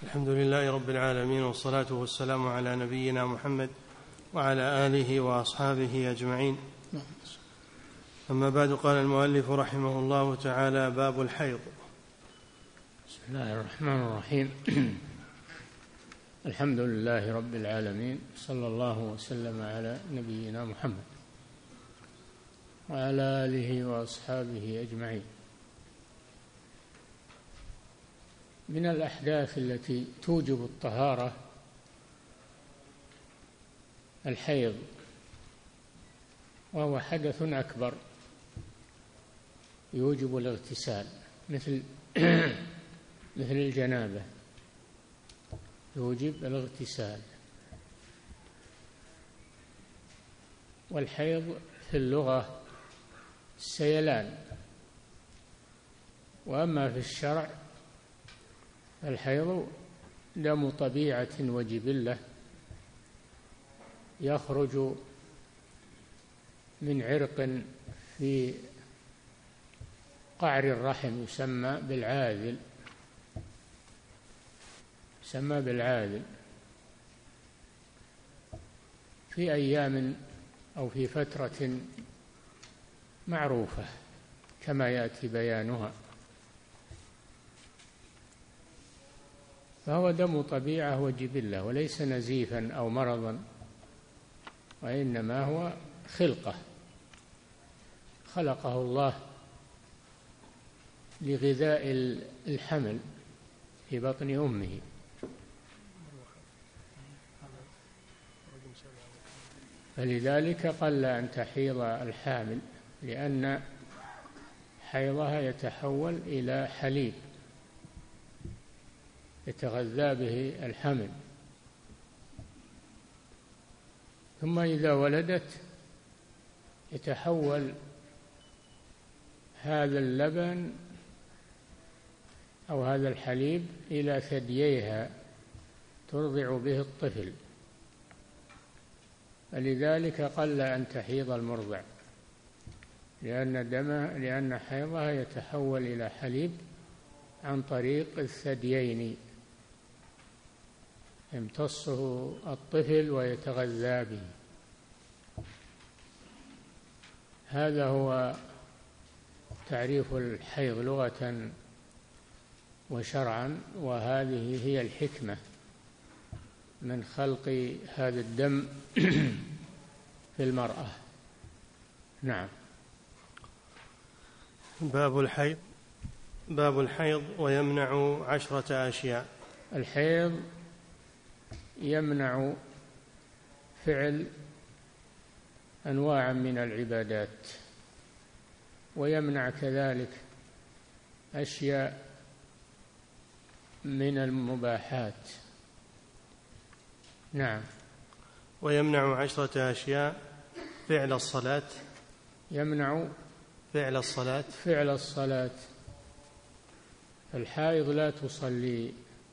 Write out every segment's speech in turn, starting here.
الحمد لله رب العالمين، والصلاة والسلام على نبينا محمد وعلى آله وأصحابه أجمعين. أما بعد، قال المؤلف رحمه الله تعالى: باب الحيض. بسم الله الرحمن الرحيم. الحمد لله رب العالمين، صلى الله وسلم على نبينا محمد وعلى آله وأصحابه أجمعين. من الأحداث التي توجب الطهارة الحيض، وهو حدث أكبر يوجب الاغتسال، مثل الجنابة يوجب الاغتسال. والحيض في اللغة السيلان، وأما في الشرع الحيض دم طبيعة وجبلة يخرج من عرق في قعر الرحم يسمى بالعاذل في أيام أو في فترة معروفة كما يأتي بيانها، فهو دم طبيعة وجبلة وليس نزيفا أو مرضا، وإنما هو خلقه الله لغذاء الحمل في بطن أمه. فلذلك قل أن تحيض الحامل، لأن حيضها يتحول إلى حليب يتغذى به الحمل، ثم إذا ولدت يتحول هذا اللبن أو هذا الحليب إلى ثدييها ترضع به الطفل، فلذلك قل أن تحيض المرضع، لأن حيضها يتحول إلى حليب عن طريق الثديين يمتصه الطفل ويتغذى به. هذا هو تعريف الحيض لغة وشرعا، وهذه هي الحكمة من خلق هذا الدم في المرأة. نعم. باب الحيض ويمنع 10 أشياء. الحيض يمنع فعل أنواع من العبادات، ويمنع كذلك أشياء من المباحات. نعم. ويمنع 10 أشياء: فعل الصلاة، يمنع فعل الصلاة. الحائض لا تصلي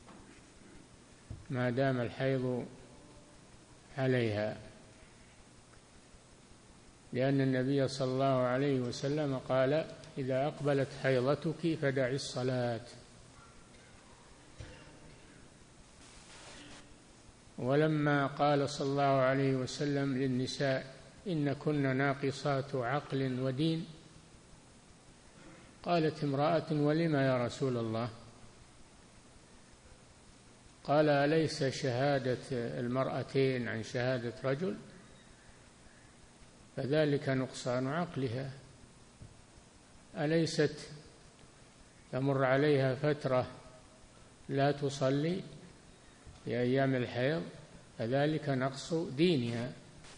ما دام الحيض عليها، لأن النبي صلى الله عليه وسلم قال: إذا أقبلت حيضتك فدعي الصلاة. ولما قال صلى الله عليه وسلم للنساء: إن كن ناقصات عقل ودين، قالت امرأة: ولما يا رسول الله؟ قال: أليس شهادة المرأتين عن شهادة رجل؟ فذلك نقصان عقلها. أليست تمر عليها فترة لا تصلي في أيام الحيض؟ فذلك نقص دينها.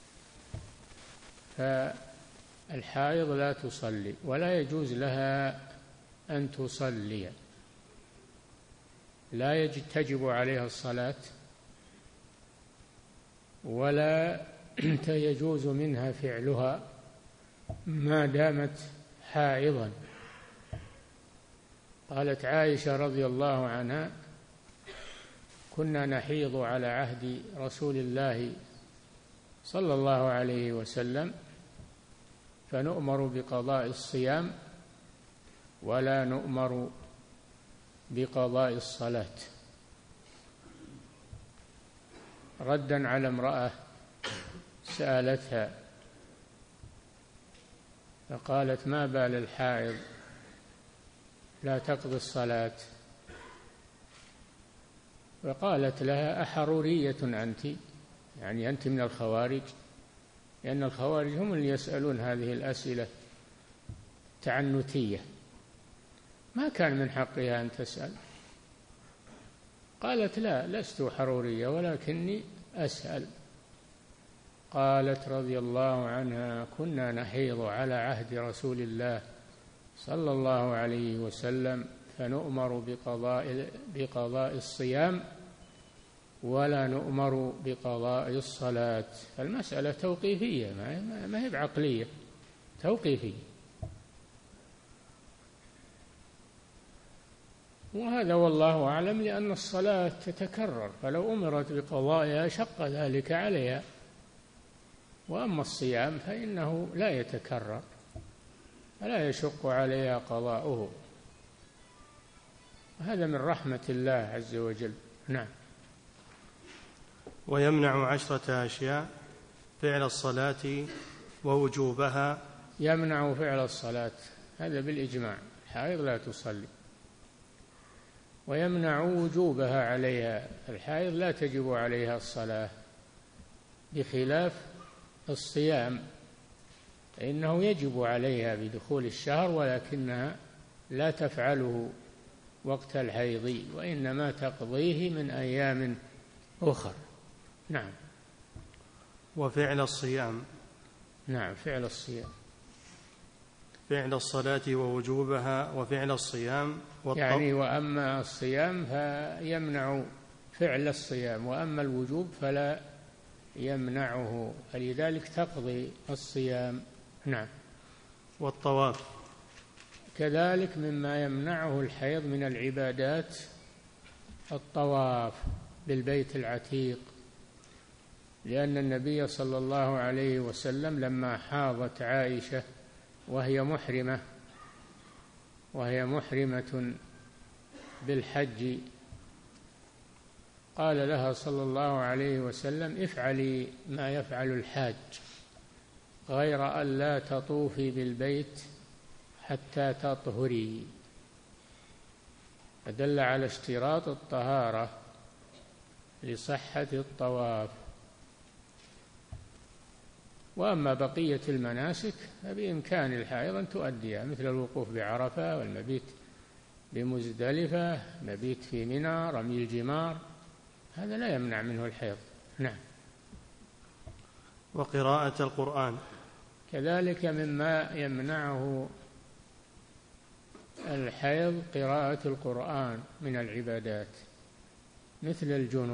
فالحائض لا تصلي ولا يجوز لها أن تصلي، لا تجب عليها الصلاة ولا يجوز منها فعلها ما دامت حائضا. قالت عائشة رضي الله عنها: كنا نحيض على عهد رسول الله صلى الله عليه وسلم فنؤمر بقضاء الصيام ولا نؤمر بقضاء الصلاة. ردا على امرأة سألتها فقالت: ما بال الحائض لا تقضي الصلاة؟ وقالت لها: أحرورية أنت؟ يعني أنت من الخوارج؟ لأن الخوارج هم اللي يسألون هذه الأسئلة تعنتية، ما كان من حقها أن تسأل. قالت: لا، لست حرورية ولكني أسأل. قالت رضي الله عنها: كنا نحيض على عهد رسول الله صلى الله عليه وسلم فنؤمر بقضاء الصيام ولا نؤمر بقضاء الصلاة. فالمسألة توقيفية، ما هي بعقلية، توقيفية. وهذا والله أعلم، لأن الصلاة تتكرر، فلو أمرت بقضائها شق ذلك عليها. وأما الصيام فإنه لا يتكرر فلا يشق عليها قضاؤه. هذا من رحمة الله عز وجل. نعم. ويمنع 10 أشياء: فعل الصلاة ووجوبها. يمنع فعل الصلاة، هذا بالإجماع، الحائض لا تصلي. ويمنع وجوبها عليها، الحائض لا تجب عليها الصلاة، بخلاف الصيام فإنه يجب عليها بدخول الشهر، ولكنها لا تفعله وقت الحيض، وإنما تقضيه من أيام أخر. نعم. وفعل الصيام. نعم، فعل الصيام، فعل الصلاة ووجوبها وفعل الصيام يعني وأما الصيام فيمنع فعل الصيام، وأما الوجوب فلا يمنعه، فلذلك تقضي الصيام. نعم. والطواف كذلك مما يمنعه الحيض من العبادات الطواف بالبيت العتيق، لأن النبي صلى الله عليه وسلم لما حاضت عائشة وهي محرمة بالحج قال لها صلى الله عليه وسلم: افعلي ما يفعل الحاج غير أن لا تطوفي بالبيت حتى تطهري، فدل على اشتراط الطهارة لصحة الطواف. وأما بقية المناسك فبإمكان الحائض أن تؤديها، مثل الوقوف بعرفة والمبيت بمزدلفة، مبيت في منى، رمي الجمار، هذا لا يمنع منه الحيض. نعم. وقراءة القرآن كذلك مما يمنعه الحيض قراءة القرآن من العبادات، مثل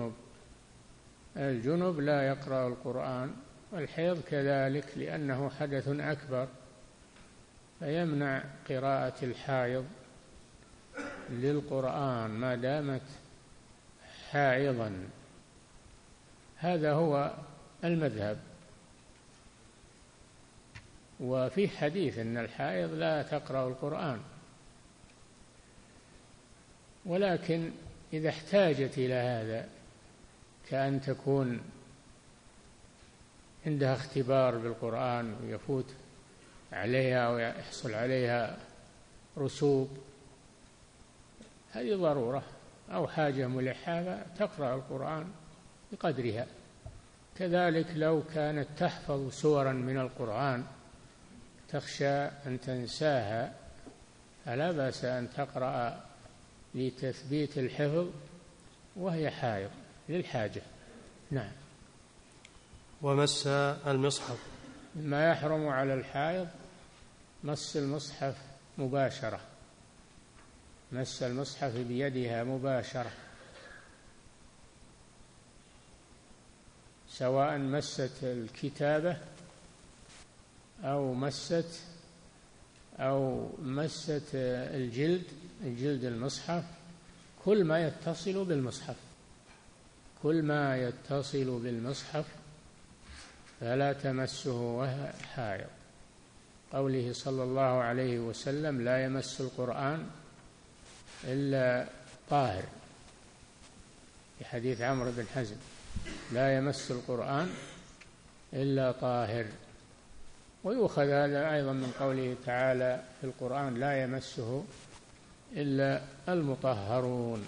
الجنب لا يقرأ القرآن، والحيض كذلك لأنه حدث أكبر، فيمنع قراءة الحائض للقرآن ما دامت حائضا. هذا هو المذهب. وفي حديث أن الحائض لا تقرأ القرآن، ولكن إذا احتاجت إلى هذا، كأن تكون عندها اختبار بالقرآن ويفوت عليها ويحصل عليها رسوب، هذه ضرورة أو حاجة ملحة، تقرأ القرآن بقدرها. كذلك لو كانت تحفظ سورا من القرآن تخشى أن تنساها، فلا بأس أن تقرأ لتثبيت الحفظ وهي حائض للحاجة. نعم. ومس المصحف، مما يحرم على الحائض مس المصحف مباشرة، مس المصحف بيدها مباشرة، سواء مست الكتابة أو مست الجلد المصحف، كل ما يتصل بالمصحف فلا تمسه وهي حائض. قوله صلى الله عليه وسلم: لا يمس القرآن إلا طاهر، في حديث عمرو بن حزم. لا يمس القرآن إلا طاهر. ويؤخذ هذا أيضا من قوله تعالى في القرآن: لا يمسه إلا المطهرون.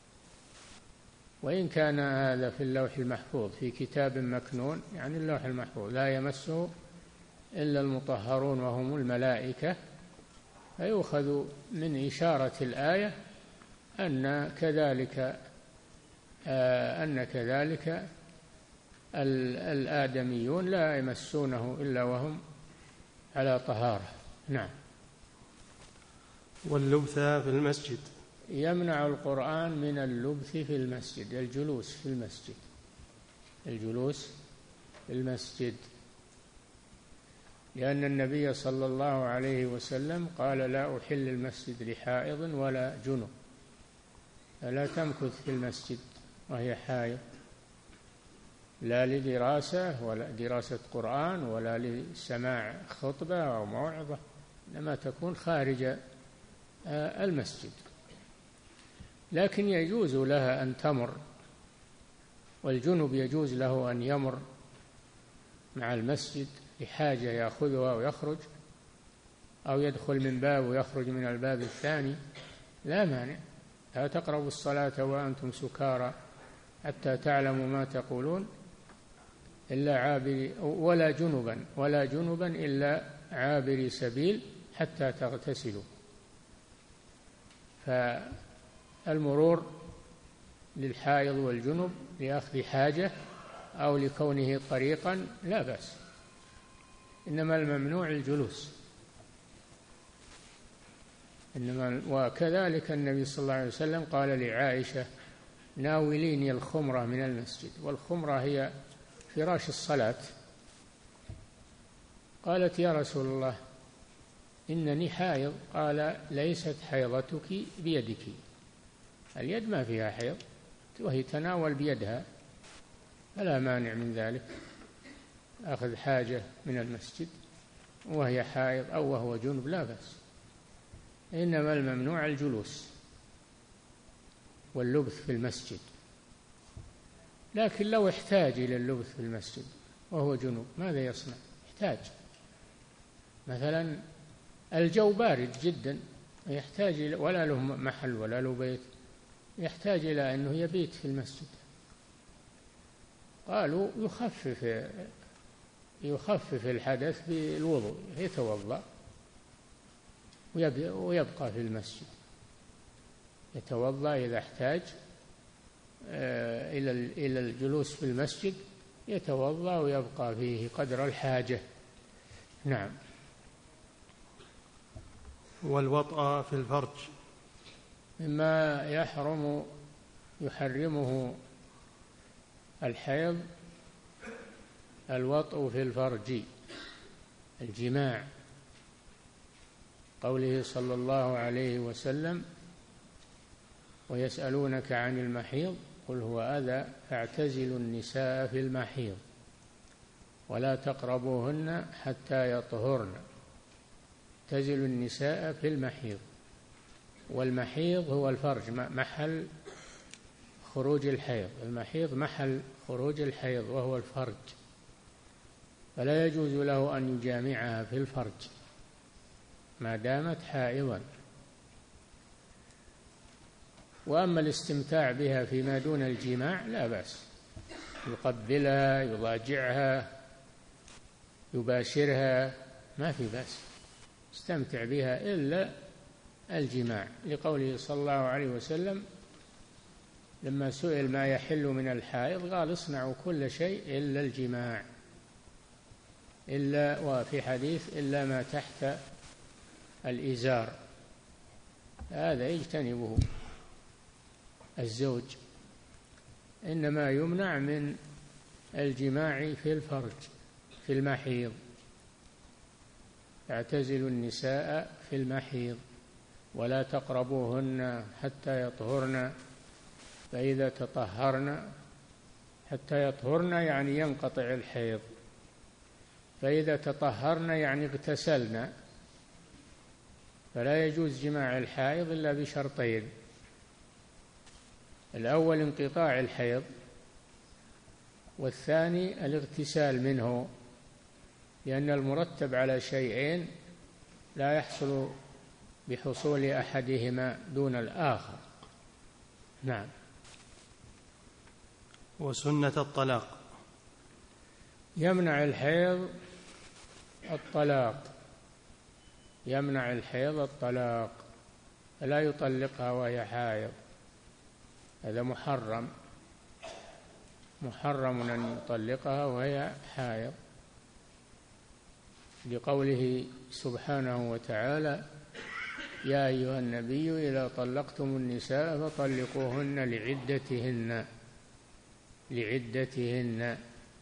وإن كان هذا في اللوح المحفوظ في كتاب مكنون، يعني اللوح المحفوظ لا يمسه إلا المطهرون وهم الملائكة، فيؤخذ من إشارة الآية أن كذلك الآدميون لا يمسونه إلا وهم على طهارة. نعم. واللبث في المسجد. يمنع القرآن من اللبث في المسجد، الجلوس في المسجد، لأن النبي صلى الله عليه وسلم قال: لا أحل المسجد لحائض ولا جنب، فلا تمكث في المسجد وهي حائض، لا لدراسة ولا دراسة قرآن ولا لسماع خطبة أو موعظة، إنما تكون خارج المسجد. لكن يجوز لها أن تمر، والجنب يجوز له أن يمر مع المسجد لحاجة يأخذها ويخرج، أو يدخل من باب ويخرج من الباب الثاني، لا مانع. لا تقربوا الصلاة وأنتم سكارى حتى تعلموا ما تقولون إلا عابري ولا جنبا إلا عابري سبيل حتى تغتسلوا. فالمرور للحائض والجنب لأخذ حاجة أو لكونه طريقا لا بأس، إنما الممنوع الجلوس. وكذلك النبي صلى الله عليه وسلم قال لعائشة: ناوليني الخمرة من المسجد. والخمرة هي فراش الصلاة. قالت: يا رسول الله إنني حائض. قال: ليست حيضتك بيدك، اليد ما فيها حيض، وهي تناول بيدها، فلا مانع من ذلك، أخذ حاجة من المسجد وهي حائض أو وهو جنب لا بأس، إنما الممنوع الجلوس واللبث في المسجد. لكن لو احتاج إلى اللبث في المسجد وهو جنوب ماذا يصنع؟ يحتاج مثلا الجو بارد جدا، يحتاج ولا له محل ولا له بيت، يحتاج إلى أنه يبيت في المسجد. قالوا يخفف الحدث بالوضوء، يتوضأ ويبقى في المسجد، يتوضأ إذا احتاج إلى الجلوس في المسجد، يتوضأ ويبقى فيه قدر الحاجة. نعم. والوطأ في الفرج. مما يحرمه الحيض الوطء في الفرج، الجماع، قوله صلى الله عليه وسلم: ويسألونك عن المحيض قل هو أذى فاعتزلوا النساء في المحيض ولا تقربوهن حتى يطهرن. اعتزلوا النساء في المحيض، والمحيض هو الفرج، محل خروج الحيض، المحيض محل خروج الحيض وهو الفرج، فلا يجوز له أن يجامعها في الفرج ما دامت حائضا. وأما الاستمتاع بها فيما دون الجماع لا بأس، يقبلها، يضاجعها، يباشرها، ما في بأس، استمتع بها إلا الجماع، لقوله صلى الله عليه وسلم لما سئل ما يحل من الحائض قال: اصنعوا كل شيء إلا الجماع، إلا، وفي حديث: إلا ما تحت الإزار، هذا يجتنبه الزوج، إنما يمنع من الجماع في الفرج في المحيض. اعتزلوا النساء في المحيض ولا تقربوهن حتى يطهرن، فإذا تطهرن، حتى يطهرن يعني ينقطع الحيض، فإذا تطهرن يعني اغتسلن، فلا يجوز جماع الحائض إلا بشرطين: الأول انقطاع الحيض، والثاني الاغتسال منه، لأن المرتب على شيئين لا يحصل بحصول أحدهما دون الآخر. نعم. وسنة الطلاق. يمنع الحيض الطلاق، يمنع الحيض الطلاق، لا يطلقها وهي حائض، هذا محرم، محرم أن يطلقها وهي حائض، لقوله سبحانه وتعالى: يا أيها النبي إذا طلقتم النساء فطلقوهن لعدتهن.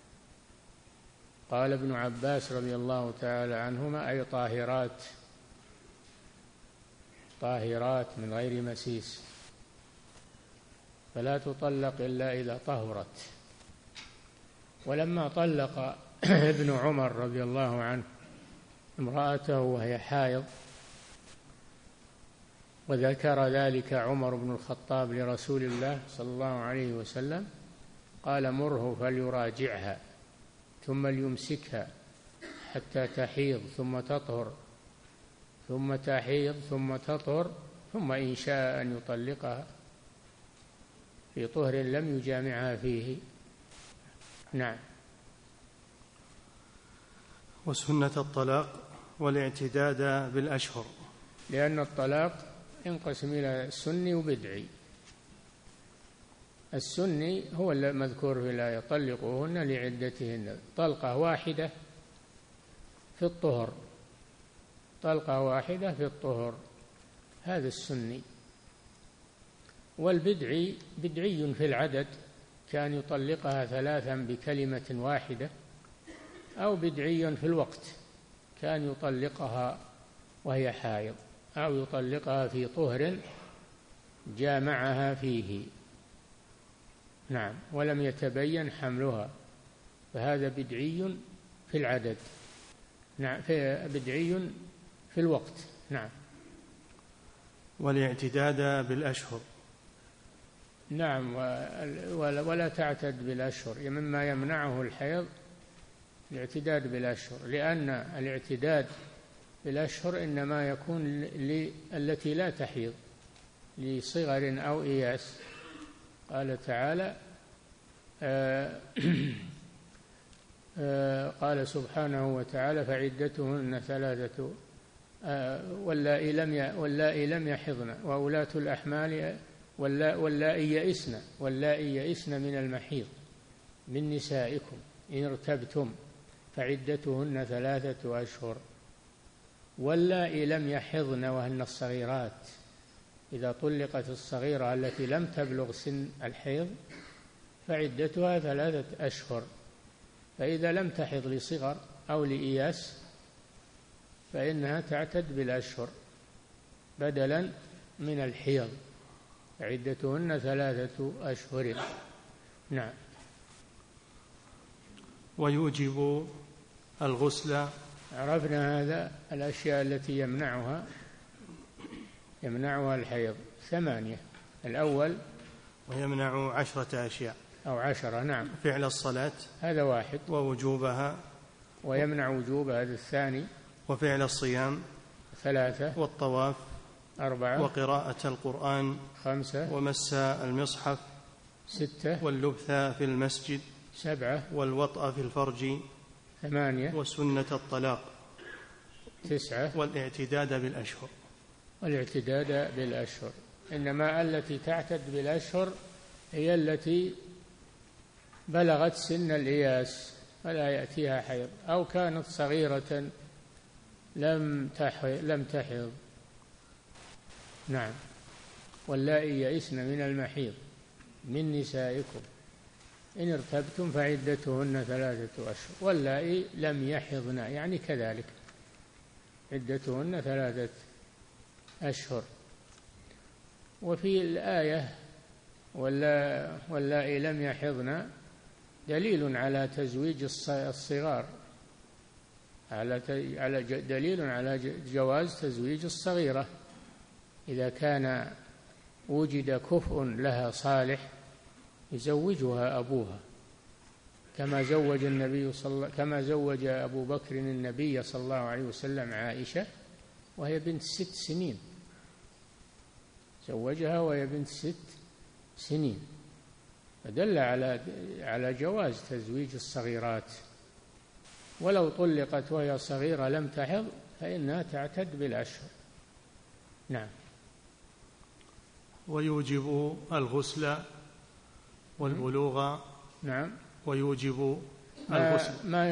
قال ابن عباس رضي الله تعالى عنهما: أي طاهرات، طاهرات من غير مسيس، فلا تطلق إلا إذا طهرت. ولما طلق ابن عمر رضي الله عنه امرأته وهي حائض، وذكر ذلك عمر بن الخطاب لرسول الله صلى الله عليه وسلم، قال: مره فليراجعها ثم ليمسكها حتى تحيض ثم تطهر، ثم تحيض ثم تطهر، ثم إن شاء أن يطلقها في طهر لم يجامعها فيه. نعم. وسنة الطلاق والاعتداد بالأشهر. لأن الطلاق ينقسم إلى سني وبدعي. السني هو المذكور في الآية: طلقوهن لعدتهن، طلقة واحدة في الطهر، طلقة واحدة في الطهر، هذا السني. والبدعي بدعي في العدد، كان يطلقها 3 بكلمة واحدة، أو بدعي في الوقت، كان يطلقها وهي حائض، أو يطلقها في طهر جامعها فيه. نعم. ولم يتبين حملها، فهذا بدعي في العدد. نعم. بدعي في الوقت. نعم. والاعتداد بالأشهر. نعم. ولا تعتد بالأشهر، مما يمنعه الحيض الاعتداد بالأشهر، لأن الاعتداد بالأشهر إنما يكون التي لا تحيض، لصغر أو إياس. قال تعالى: قال سبحانه وتعالى: فعدتهن 3 واللائي لم يحضن وأولاة الأحمال واللائي يئسن من المحيض من نسائكم إن ارتبتم فعدتهن 3 أشهر. واللائي لم يحضن وهن الصغيرات، إذا طلقت الصغيرة التي لم تبلغ سن الحيض فعدتها 3 أشهر. فإذا لم تحض لصغر أو لإياس فإنها تعتد بالأشهر بدلا من الحيض، عدتهن 3 أشهر. نعم. ويوجب الغسل. عرفنا هذا، الأشياء التي يمنعها الحيض 8. الأول ويمنع 10 أشياء أو 10. نعم. فعل الصلاة، هذا 1. ووجوبها، ويمنع وجوبها، هذا 2. وفعل الصيام 3. والطواف 4. وقراءة القرآن 5. ومس المصحف 6. واللبث في المسجد 7. والوطأ في الفرج 8. وسنة الطلاق 9. والاعتداد بالأشهر. والاعتداد بالأشهر، إنما التي تعتد بالأشهر هي التي بلغت سن الإياس فلا يأتيها حيض، أو كانت صغيرة لم تحض. نعم. واللائي يئسن من المحيض من نسائكم إن ارتبتم فعدتهن 3 أشهر. واللائي لم يحضن يعني كذلك عدتهن 3 أشهر. وفي الآية واللائي لم يحضن دليل على تزويج الصغار، دليل على جواز تزويج الصغيرة إذا كان وجد كفء لها صالح يزوجها أبوها، كما زوج أبو بكر النبي صلى الله عليه وسلم عائشة وهي بنت 6 سنين، زوجها وهي بنت 6 سنين، فدل على جواز تزويج الصغيرات، ولو طلقت وهي صغيرة لم تحض فإنها تعتد بالأشهر. نعم. ويوجب الغسل والبلوغ. نعم. ويوجب الغسل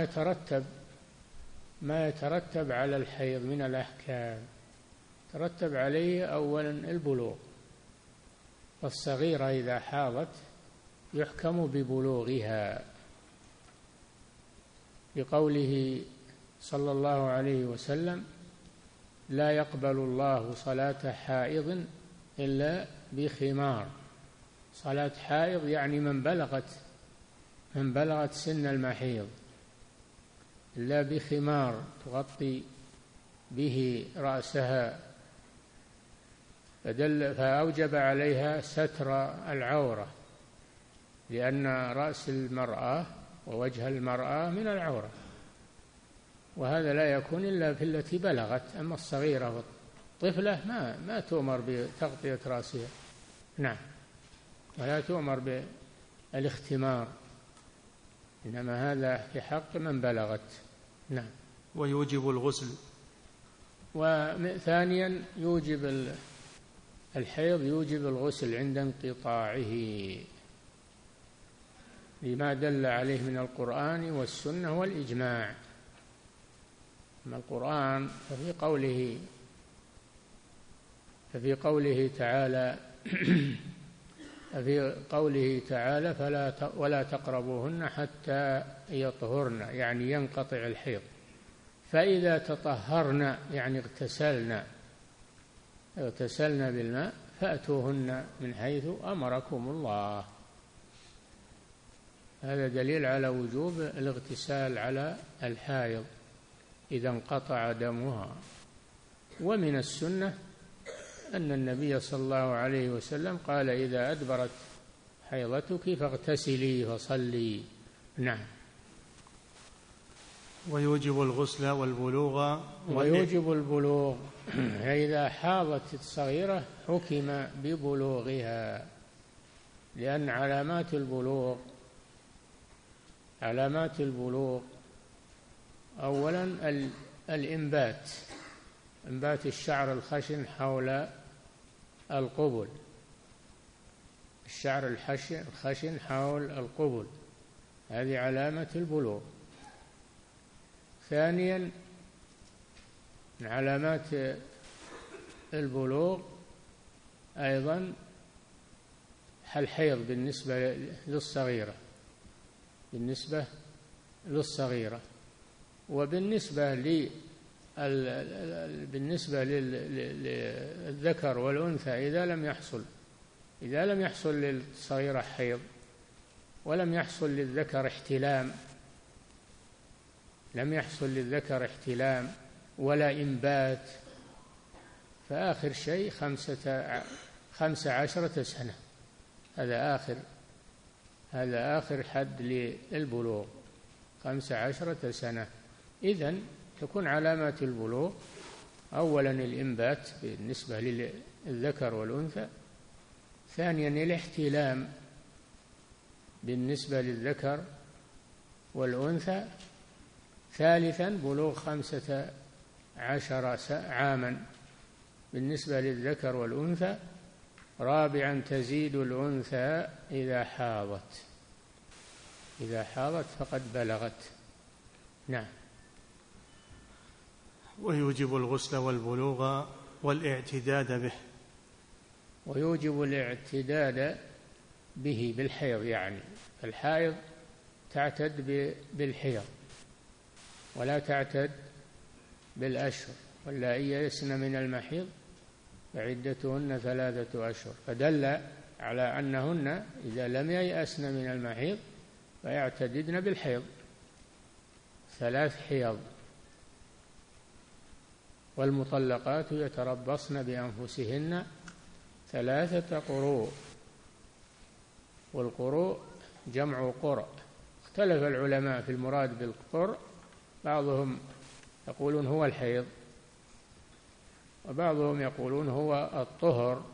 ما يترتب على الحيض من الأحكام، ترتب عليه أولا البلوغ، والصغيرة إذا حاضت يحكم ببلوغها، بقوله صلى الله عليه وسلم: لا يقبل الله صلاة حائض إلا بخمار. صلاة حائض يعني من بلغت سن المحيض، إلا بخمار تغطي به رأسها، فأوجب عليها ستر العورة، لأن رأس المرأة ووجه المرأة من العورة، وهذا لا يكون إلا في التي بلغت. أما الصغيرة والطفلة ما تؤمر بتغطية رأسها. نعم. ولا تؤمر بالاختمار، إنما هذا في حق من بلغت. نعم. ويوجب الغسل. وثانيا يوجب الحيض يوجب الغسل عند انقطاعه، لما دل عليه من القرآن والسنة والإجماع. أما القرآن ففي قوله تعالى ولا تقربوهن حتى يطهرن، يعني ينقطع الحيض، فإذا تطهرن يعني اغتسلن بالماء فأتوهن من حيث أمركم الله. هذا دليل على وجوب الاغتسال على الحائض إذا انقطع دمها. ومن السنة أن النبي صلى الله عليه وسلم قال: إذا أدبرت حيضتك فاغتسلي فصلي. نعم. ويوجب الغسل والبلوغ. ويوجب البلوغ، فإذا حاضت الصغيرة حكم ببلوغها، لأن علامات البلوغ أولا الإنبات، إنبات الشعر الخشن حول القبل، الشعر الخشن حول القبل، هذه علامة البلوغ. ثانيا من علامات البلوغ أيضا الحيض بالنسبة للصغيرة، وبالنسبة للذكر والأنثى إذا لم يحصل للصغيرة حيض ولم يحصل للذكر احتلام ولا إنبات، فآخر شيء 15 سنة، هذا آخر حد للبلوغ، 15 سنة. إذن تكون علامات البلوغ أولا الإنبات بالنسبة للذكر والأنثى، ثانيا الاحتلام بالنسبة للذكر والأنثى، ثالثا بلوغ 15 عاما بالنسبة للذكر والأنثى، رابعا تزيد الأنثى إذا حاضت فقد بلغت. نعم. ويوجب الغسل والبلوغ والاعتداد به. ويوجب الاعتداد به بالحيض، يعني الحائض تعتد بالحيض ولا تعتد بالأشهر، واللائي يئسن من المحيض فعدتهن 3 أشهر، فدل على أنهن إذا لم ييأسن من المحيض فيعتددن بالحيض 3 حيض. والمطلقات يتربصن بأنفسهن 3 قروء، والقروء جمع قرء، اختلف العلماء في المراد بالقرء، بعضهم يقولون هو الحيض، وبعضهم يقولون هو الطهر،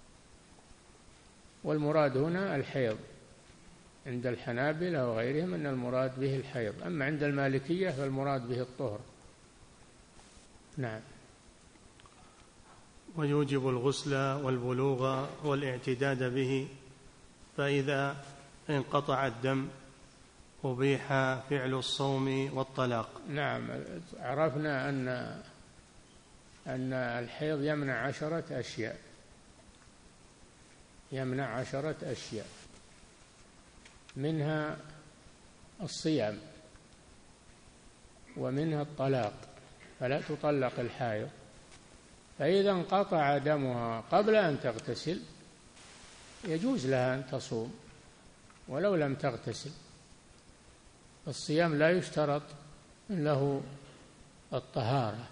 والمراد هنا الحيض عند الحنابلة وغيرهم، أن المراد به الحيض، أما عند المالكية فالمراد به الطهر. نعم. ويوجب الغسل والبلوغ والاعتداد به، فإذا انقطع الدم أبيح فعل الصوم والطلاق. نعم، عرفنا أن الحيض يمنع 10 أشياء، يمنع 10 أشياء، منها الصيام، ومنها الطلاق، فلا تطلق الحائض، فإذا انقطع دمها قبل أن تغتسل يجوز لها أن تصوم ولو لم تغتسل. الصيام لا يشترط له الطهارة،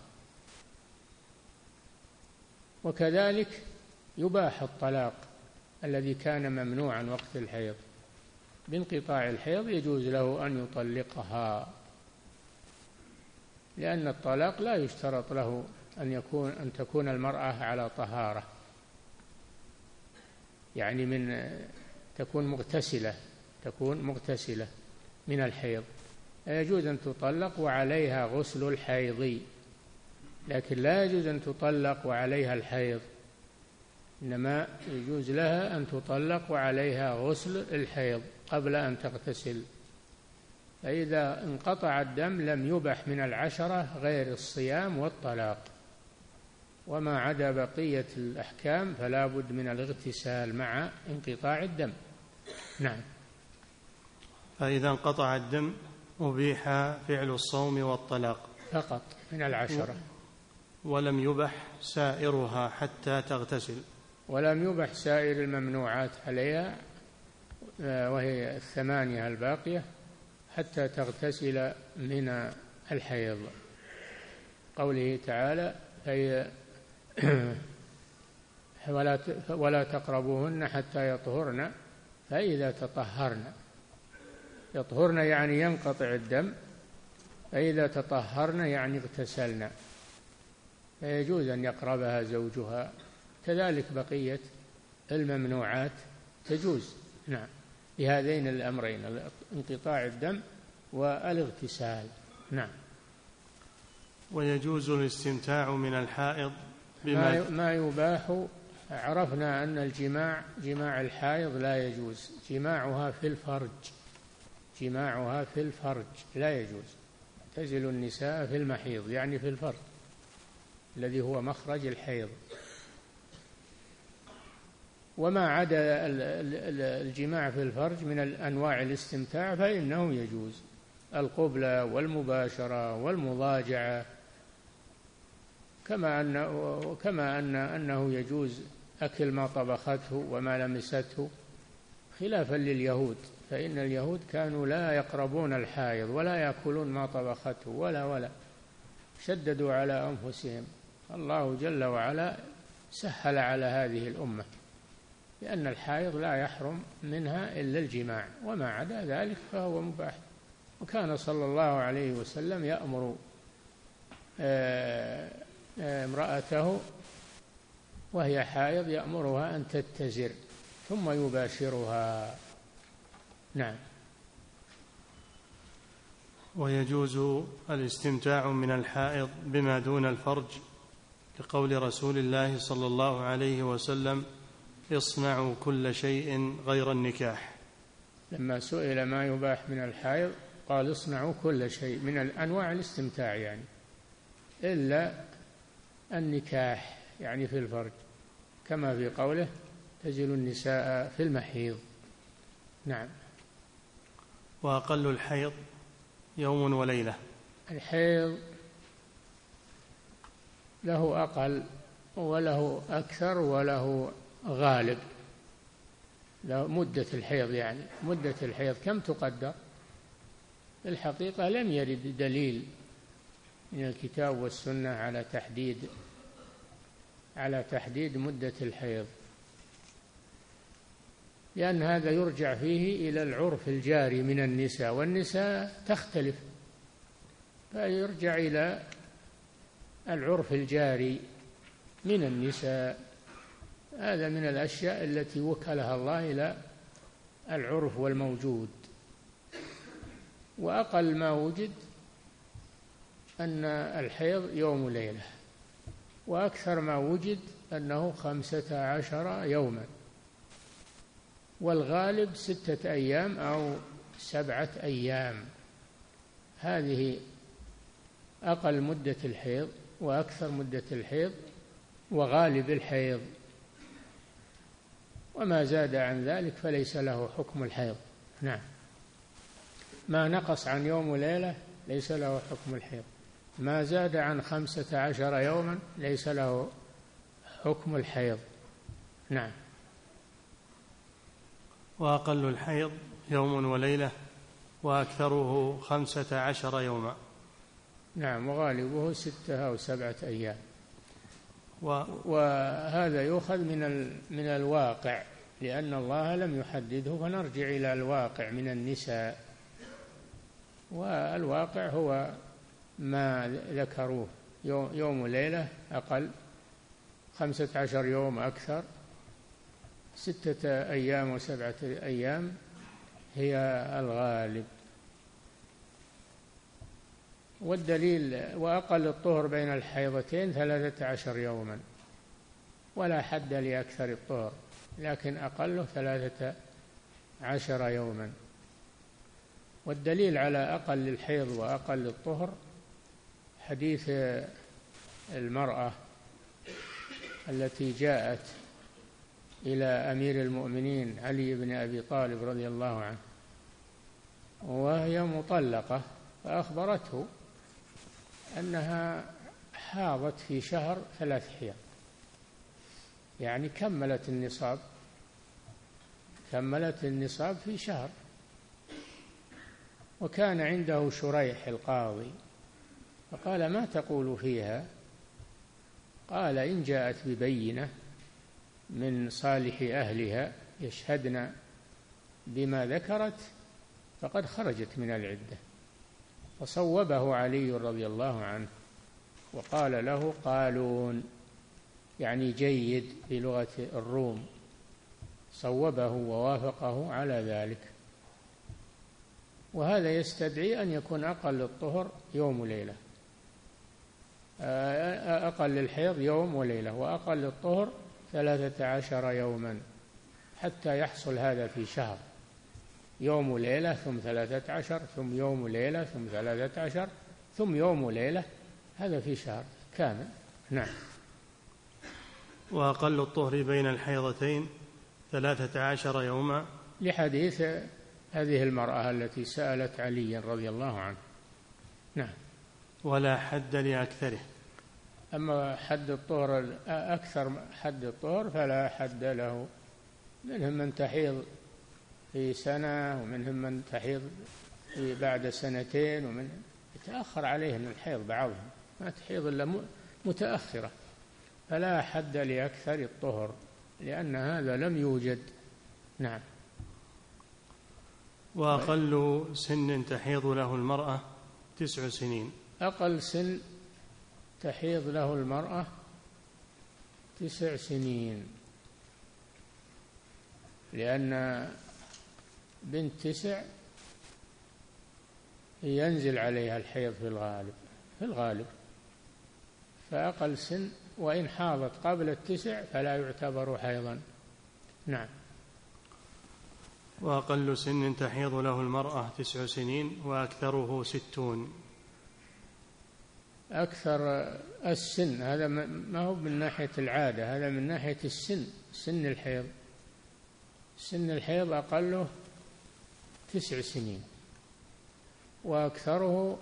وكذلك يباح الطلاق الذي كان ممنوعا وقت الحيض، بانقطاع الحيض يجوز له أن يطلقها، لأن الطلاق لا يشترط له أن تكون المرأة على طهارة، يعني تكون مغتسلة من الحيض، يجوز أن تطلق وعليها غسل الحيض، لكن لا يجوز أن تطلق وعليها الحيض، إنما يجوز لها أن تطلق وعليها غسل الحيض قبل أن تغتسل. فإذا انقطع الدم لم يبح من 10 غير الصيام والطلاق، وما عدا بقية الأحكام فلا بد من الاغتسال مع انقطاع الدم. نعم. فإذا انقطع الدم أبيح فعل الصوم والطلاق فقط من 10، ولم يبح سائرها حتى تغتسل. ولم يبح سائر الممنوعات عليها، وهي 8 الباقية، حتى تغتسل من الحيض. قوله تعالى: ولا تقربوهن حتى يطهرن، فإذا تطهرن، يطهرن يعني ينقطع الدم، فإذا تطهرن يعني اغتسلن، فيجوز أن يقربها زوجها. كذلك بقية الممنوعات تجوز. نعم، بهذين الأمرين، انقطاع الدم والاغتسال. نعم. ويجوز الاستمتاع من الحائض ما يباح. عرفنا أن جماع الحائض لا يجوز، جماعها في الفرج لا يجوز. اعتزلوا النساء في المحيض، يعني في الفرج الذي هو مخرج الحيض. وما عدا الجماع في الفرج من أنواع الاستمتاع فإنه يجوز، القبلة والمباشرة والمضاجعة، كما أنه يجوز أكل ما طبخته وما لمسته، خلافا لليهود، فإن اليهود كانوا لا يقربون الحائض ولا يأكلون ما طبخته ولا شددوا على أنفسهم. الله جل وعلا سهل على هذه الأمة، لأن الحائض لا يحرم منها إلا الجماع، وما عدا ذلك فهو مباح. وكان صلى الله عليه وسلم يأمر امرأته وهي حائض، يأمرها أن تتزر ثم يباشرها. نعم. ويجوز الاستمتاع من الحائض بما دون الفرج، لقول رسول الله صلى الله عليه وسلم: اصنعوا كل شيء غير النكاح. لما سئل ما يباح من الحائض قال: اصنعوا كل شيء من أنواع الاستمتاع، يعني إلا النكاح، يعني في الفرج، كما في قوله: تزل النساء في المحيض. نعم. وأقل الحيض يوم وليلة. الحيض له أقل وله أكثر وله غالب. مدة الحيض، يعني مدة الحيض كم تقدر؟ الحقيقة لم يرد دليل من الكتاب والسنة على تحديد مدة الحيض، لأن هذا يرجع فيه إلى العرف الجاري من النساء، والنساء تختلف، فيرجع إلى العرف الجاري من النساء. هذا من الأشياء التي وكلها الله إلى العرف والموجود. وأقل ما وجد أن الحيض يوم وليلة، وأكثر ما وجد أنه 15 يوما، والغالب 6 أيام أو 7 أيام. هذه أقل مدة الحيض وأكثر مدة الحيض وغالب الحيض، وما زاد عن ذلك فليس له حكم الحيض. نعم، ما نقص عن يوم وليلة ليس له حكم الحيض، ما زاد عن 15 يوما ليس له حكم الحيض. نعم. وأقل الحيض يوم وليلة وأكثره 15 يوما. نعم، وغالبه 6 أو 7 أيام. وهذا يؤخذ من الواقع، لأن الله لم يحدده، فنرجع إلى الواقع من النساء، والواقع هو ما ذكروه، يوم وليلة أقل، 15 يوم أكثر، 6 أيام و7 أيام هي الغالب. والدليل: وأقل الطهر بين الحيضتين 13 يوما، ولا حد لأكثر الطهر، لكن أقله 13 يوما. والدليل على أقل الحيض وأقل الطهر حديث المرأة التي جاءت إلى أمير المؤمنين علي بن أبي طالب رضي الله عنه وهي مطلقة، فأخبرته أنها حاضت في شهر 3 حيض، يعني كملت النصاب في شهر. وكان عنده شريح القاضي، فقال: ما تقول فيها؟ قال: إن جاءت ببينة من صالح أهلها يشهدن بما ذكرت فقد خرجت من العدة. فصوبه علي رضي الله عنه وقال له: قالون، يعني جيد بلغة الروم، صوبه ووافقه على ذلك. وهذا يستدعي أن يكون أقل الطهر يوم وليلة، أقل الحيض يوم وليلة، وأقل الطهر 13 يوما، حتى يحصل هذا في شهر، يوم وليلة ثم 13 ثم يوم وليلة ثم 13 ثم يوم وليلة، هذا في شهر كامل. نعم. وأقل الطهر بين الحيضتين 13 يوما، لحديث هذه المرأة التي سألت عليا رضي الله عنه. نعم. ولا حد لأكثره. أما حد الطهر، أكثر حد الطهر فلا حد له، منهم من تحيض في سنة، ومنهم من تحيض بعد 2 ومن يتأخر عليهم الحيض، بعضهم ما تحيض إلا متأخرة، فلا حد لأكثر الطهر، لأن هذا لم يوجد. نعم. وأقل سن تحيض له المرأة 9 سنين. أقل سن تحيض له المرأة 9 سنين، لأن بنت 9 ينزل عليها الحيض في الغالب، فأقل سن، وإن حاضت قبل 9 فلا يعتبر حيضا. نعم. وأقل سن تحيض له المرأة 9 سنين وأكثره 60. أكثر السن هذا ما هو من ناحية العادة، هذا من ناحية سن الحيض. سن الحيض أقله 9 سنين وأكثره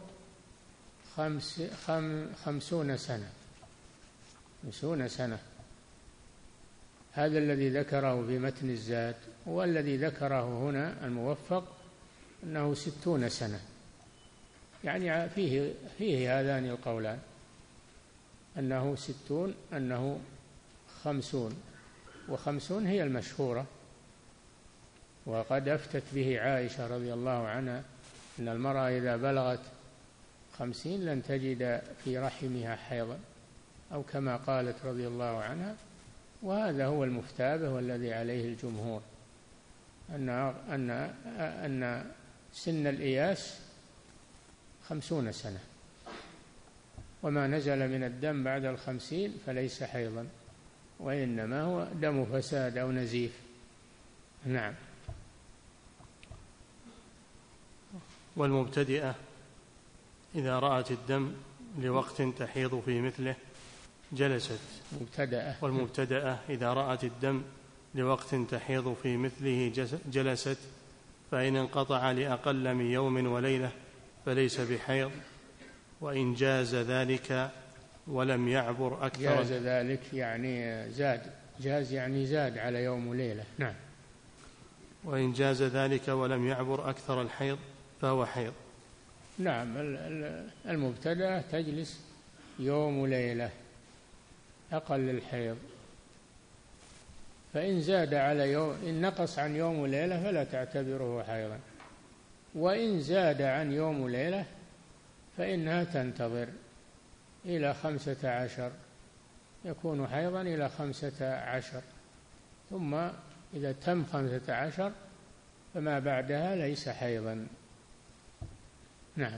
50 سنة. 50 سنة، هذا الذي ذكره في متن الزاد، والذي ذكره هنا الموفق أنه 60 سنة، يعني فيه هذان القولان، أنه 60 أنه 50، و50 هي المشهورة، وقد أفتت به عائشة رضي الله عنها أن المرأة إذا بلغت 50 لن تجد في رحمها حيضا، أو كما قالت رضي الله عنها. وهذا هو المفتى والذي عليه الجمهور، أن سن الإياس 50 سنة، وما نزل من الدم بعد 50 فليس حيضا، وإنما هو دم فساد أو نزيف. نعم. والمبتدئة إذا رأت الدم لوقت تحيض في مثله جلست. والمبتدأة إذا رأت الدم لوقت تحيض في مثله جلست، فإن انقطع لأقل من يوم وليلة فليس بحيض، وإن جاز ذلك ولم يعبر أكثر. جاز ذلك يعني زاد، جاز يعني زاد على يوم وليلة. نعم. وإن جاز ذلك ولم يعبر أكثر الحيض فهو حيض. نعم. المبتدأة تجلس يوم وليلة أقل الحيض، فإن زاد على يوم، إن نقص عن يوم وليلة فلا تعتبره حيضا، وإن زاد عن يوم وليلة فإنها تنتظر إلى 15، يكون حيضا إلى 15، ثم إذا تم 15 فما بعدها ليس حيضا. نعم.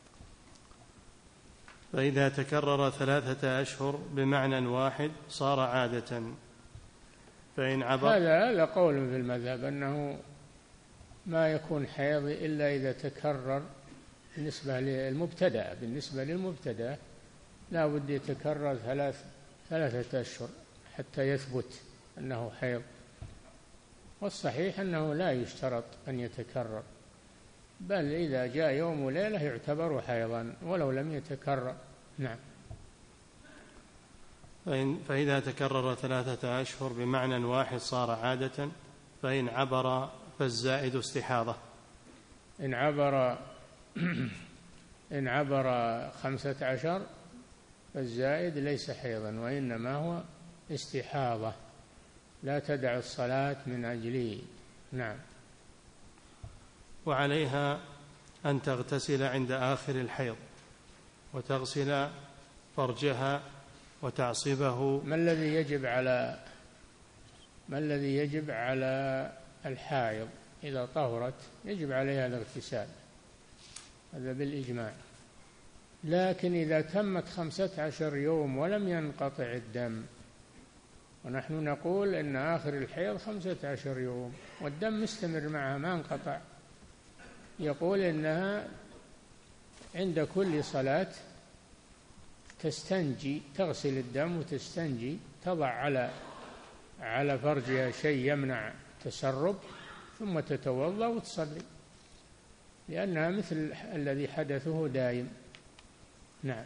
فإذا تكرر 3 أشهر بمعنى واحد صار عادة، فإن عبر. هذا قول في المذهب أنه ما يكون حيض إلا إذا تكرر. بالنسبة للمبتدأ لا بد يتكرر 3 أشهر حتى يثبت أنه حيض، والصحيح أنه لا يشترط أن يتكرر، بل إذا جاء يوم وليلة يعتبر حيضا ولو لم يتكرر. نعم. فإذا تكرر 3 أشهر بمعنى واحد صار عادة، فإن عبر فالزائد استحاضة. إن عبر 15 فالزائد ليس حيضا، وإنما هو استحاضة لا تدع الصلاة من أجله. نعم. وعليها أن تغتسل عند آخر الحيض وتغسل فرجها وتعصبه. ما الذي يجب على الحائض إذا طهرت؟ يجب عليها الاغتسال، هذا بالإجماع. لكن إذا تمت 15 يوم ولم ينقطع الدم، ونحن نقول إن آخر الحيض 15 يوم والدم مستمر معها ما انقطع، يقول إنها عند كل صلاة تستنجي، تغسل الدم وتستنجي، تضع على فرجها شيء يمنع تسرب، ثم تتوضأ وتصلي، لأنها مثل الذي حدثه دائم. نعم.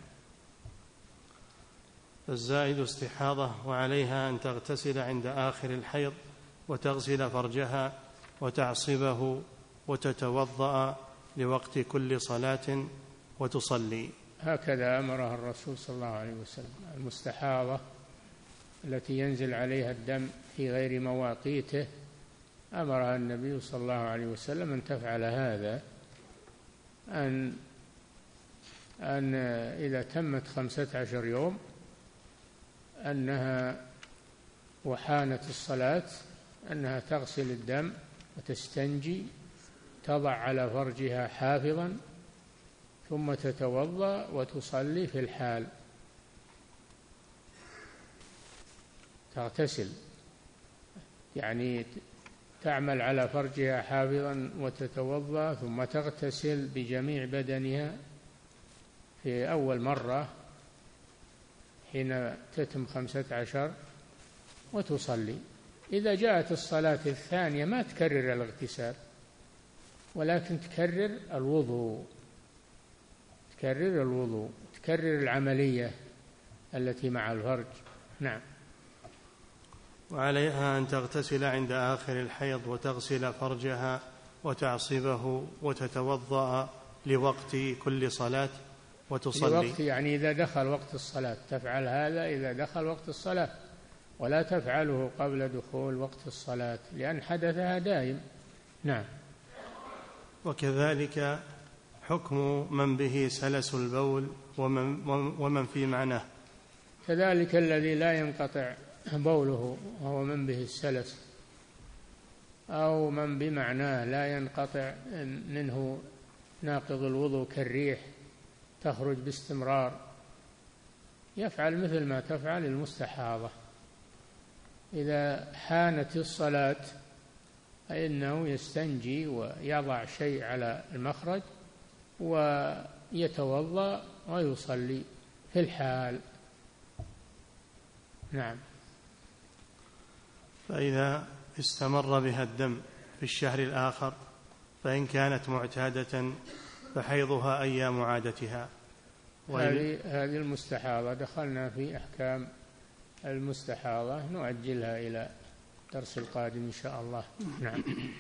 الزائد استحاضة. وعليها أن تغتسل عند آخر الحيض وتغسل فرجها وتعصبه وتتوضأ لوقت كل صلاة وتصلي. هكذا أمرها الرسول صلى الله عليه وسلم. المستحاضة التي ينزل عليها الدم في غير مواقيته أمرها النبي صلى الله عليه وسلم أن تفعل هذا، أن إذا تمت 15 يوم أنها وحانت الصلاة أنها تغسل الدم وتستنجي، تضع على فرجها حافظا، ثم تتوضأ وتصلي في الحال. تغتسل يعني تعمل على فرجها حافظا وتتوضأ، ثم تغتسل بجميع بدنها في أول مرة حين تتم 15 وتصلي. إذا جاءت الصلاة الثانية ما تكرر الاغتسال، ولكن تكرر الوضوء، تكرر العملية التي مع الفرج. نعم. وعليها أن تغتسل عند آخر الحيض وتغسل فرجها وتعصبه وتتوضأ لوقت كل صلاة وتصلي. لوقت يعني إذا دخل وقت الصلاة، تفعل هذا إذا دخل وقت الصلاة، ولا تفعله قبل دخول وقت الصلاة، لأن حدثها دائم نعم. وكذلك حكم من به سلس البول ومن في معناه. كذلك الذي لا ينقطع بوله وهو من به السلس، أو من بمعناه لا ينقطع منه ناقض الوضوء كالريح تخرج باستمرار، يفعل مثل ما تفعل المستحاضة. إذا حانت الصلاة فإنه يستنجي ويضع شيء على المخرج ويتوضأ ويصلي في الحال. نعم. فإذا استمر بها الدم في الشهر الآخر فإن كانت معتادة فحيضها أيام عادتها. هذه المستحاضة، دخلنا في أحكام المستحاضة، نؤجلها إلى الدرس القادم إن شاء الله. نعم.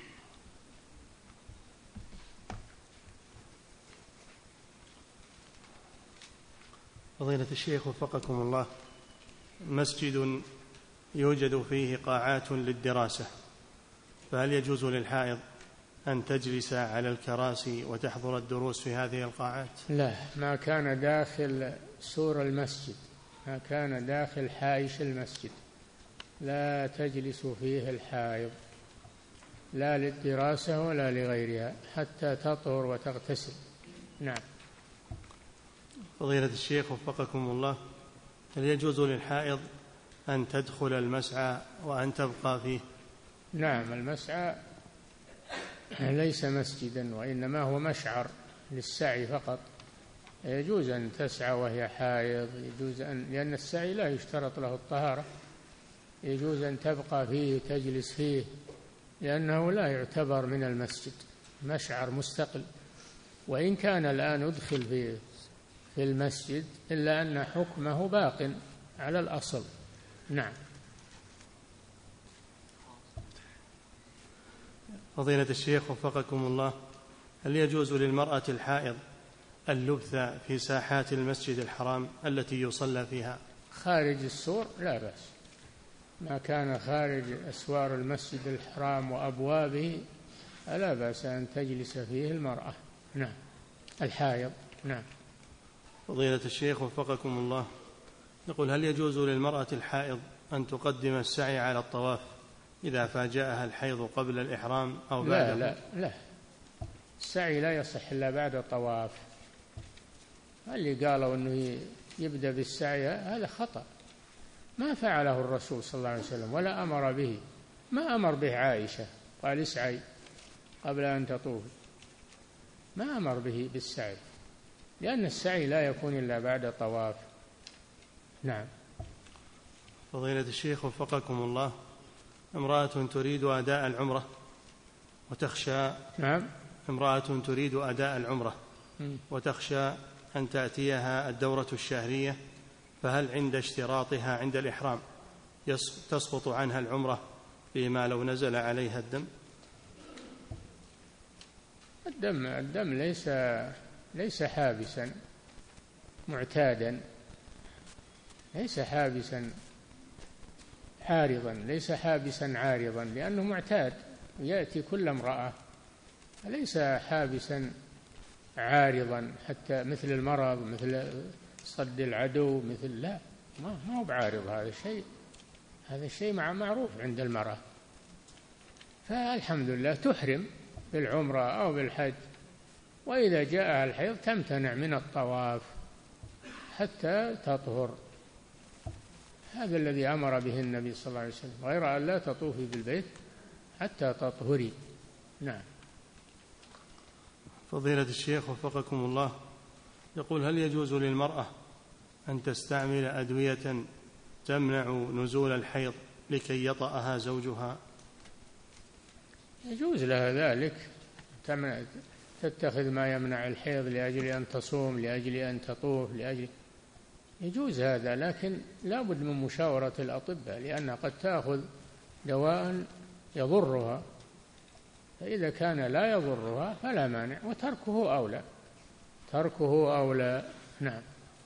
فضيلة الشيخ وفقكم الله، مسجد يوجد فيه قاعات للدراسة، فهل يجوز للحائض أن تجلس على الكراسي وتحضر الدروس في هذه القاعات؟ لا، ما كان داخل سور المسجد، ما كان داخل حائش المسجد لا تجلس فيه الحائض، لا للدراسة ولا لغيرها، حتى تطهر وتغتسل. نعم. فضيلة الشيخ وفقكم الله، هل يجوز للحائض أن تدخل المسعى وأن تبقى فيه؟ نعم، المسعى ليس مسجدا وإنما هو مشعر للسعي فقط. يجوز أن تسعى وهي حائض، يجوز لأن السعي لا يشترط له الطهارة، يجوز أن تبقى فيه تجلس فيه، لأنه لا يعتبر من المسجد، مشعر مستقل. وإن كان الآن أدخل في المسجد إلا أن حكمه باق على الأصل. نعم. فضيلة الشيخ وفقكم الله، هل يجوز للمرأة الحائض اللبث في ساحات المسجد الحرام التي يصلى فيها؟ خارج السور لا بأس، ما كان خارج أسوار المسجد الحرام وأبوابه لا بأس أن تجلس فيه المرأة. نعم، الحائض. نعم. فضيلة الشيخ وفقكم الله، نقول هل يجوز للمرأة الحائض أن تقدم السعي على الطواف إذا فاجأها الحيض قبل الإحرام أو بعده؟ لا، السعي لا يصح إلا بعد الطواف. اللي قالوا أنه يبدأ بالسعي هذا خطأ، ما فعله الرسول صلى الله عليه وسلم ولا أمر به، ما أمر به عائشة قال اسعي قبل أن تطوف، ما أمر به بالسعي، لأن السعي لا يكون إلا بعد الطواف. نعم. فضيلة الشيخ وفقكم الله، امرأة تريد أداء العمرة وتخشى. نعم. امرأة تريد أداء العمرة وتخشى أن تأتيها الدورة الشهرية، فهل عند اشتراطها عند الإحرام تسقط عنها العمرة فيما لو نزل عليها الدم؟ الدم ليس حابسا معتادا، ليس حابسا عارضا، ليس حابسا عارضا، لأنه معتاد يأتي كل امرأة، ليس حابسا عارضا حتى مثل المرض، مثل صد العدو، مثل لا، ما هو بعارض. هذا الشيء معروف عند المرأة، فالحمد لله تحرم بالعمرة أو بالحج، وإذا جاءها الحيض تمتنع من الطواف حتى تطهر. هذا الذي أمر به النبي صلى الله عليه وسلم، غير أن لا تطوفي بالبيت حتى تطهري. نعم. فضيلة الشيخ وفقكم الله، يقول هل يجوز للمرأة أن تستعمل أدوية تمنع نزول الحيض لكي يطأها زوجها؟ يجوز لها ذلك، تتخذ ما يمنع الحيض لأجل أن تصوم، لأجل أن تطوف، يجوز هذا، لكن لا بد من مشاورة الأطباء، لأنها قد تأخذ دواء يضرها، فإذا كان لا يضرها فلا مانع، وتركه أولى. نعم.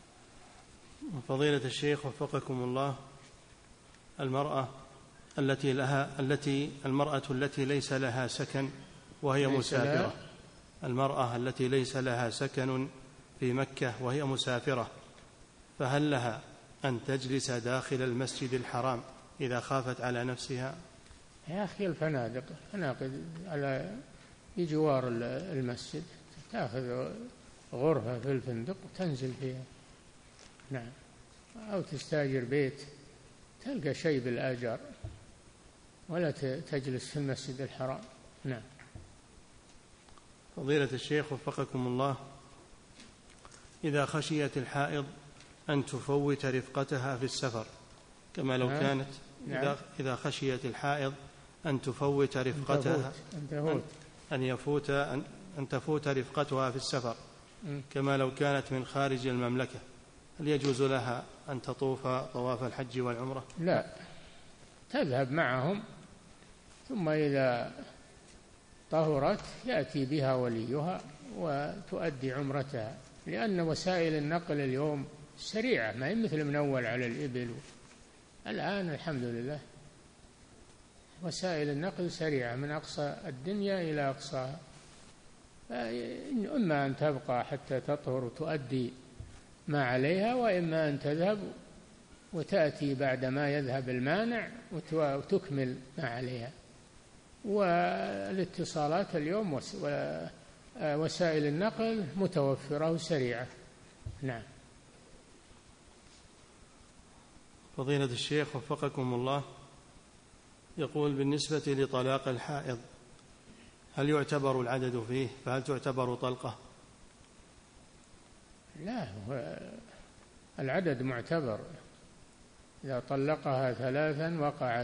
فضيلة الشيخ وفقكم الله، المرأة التي ليس لها سكن وهي مسافرة، المرأة التي ليس لها سكن في مكة وهي مسافرة، فهل لها أن تجلس داخل المسجد الحرام إذا خافت على نفسها؟ يا أخي الفنادق على بجوار المسجد، تأخذ غرفة في الفندق وتنزل فيها. نعم. أو تستأجر بيت تلقى شيء بالآجار، ولا تجلس في المسجد الحرام. نعم. فضيلة الشيخ وفقكم الله، إذا خشيت الحائض أن تفوت رفقتها في السفر كما لو كانت نعم. إذا خشيت الحائض أن تفوت رفقتها أن تفوت رفقتها في السفر كما لو كانت من خارج المملكة، هل يجوز لها أن تطوف طواف الحج والعمرة؟ لا، تذهب معهم، ثم إذا طهرت يأتي بها وليها وتؤدي عمرتها، لأن وسائل النقل اليوم سريعة، ما هي مثل من أول على الإبل. الآن الحمد لله وسائل النقل سريعة من أقصى الدنيا إلى أقصاها، إما أن تبقى حتى تطهر وتؤدي ما عليها، وإما أن تذهب وتأتي بعدما يذهب المانع وتكمل ما عليها. والاتصالات اليوم وسائل النقل متوفرة وسريعة. نعم. فضيلة الشيخ وفقكم الله، يقول بالنسبة لطلاق الحائض هل يعتبر العدد فيه؟ فهل تعتبر طلقة؟ لا، العدد معتبر، إذا طلقها 3 وقعت،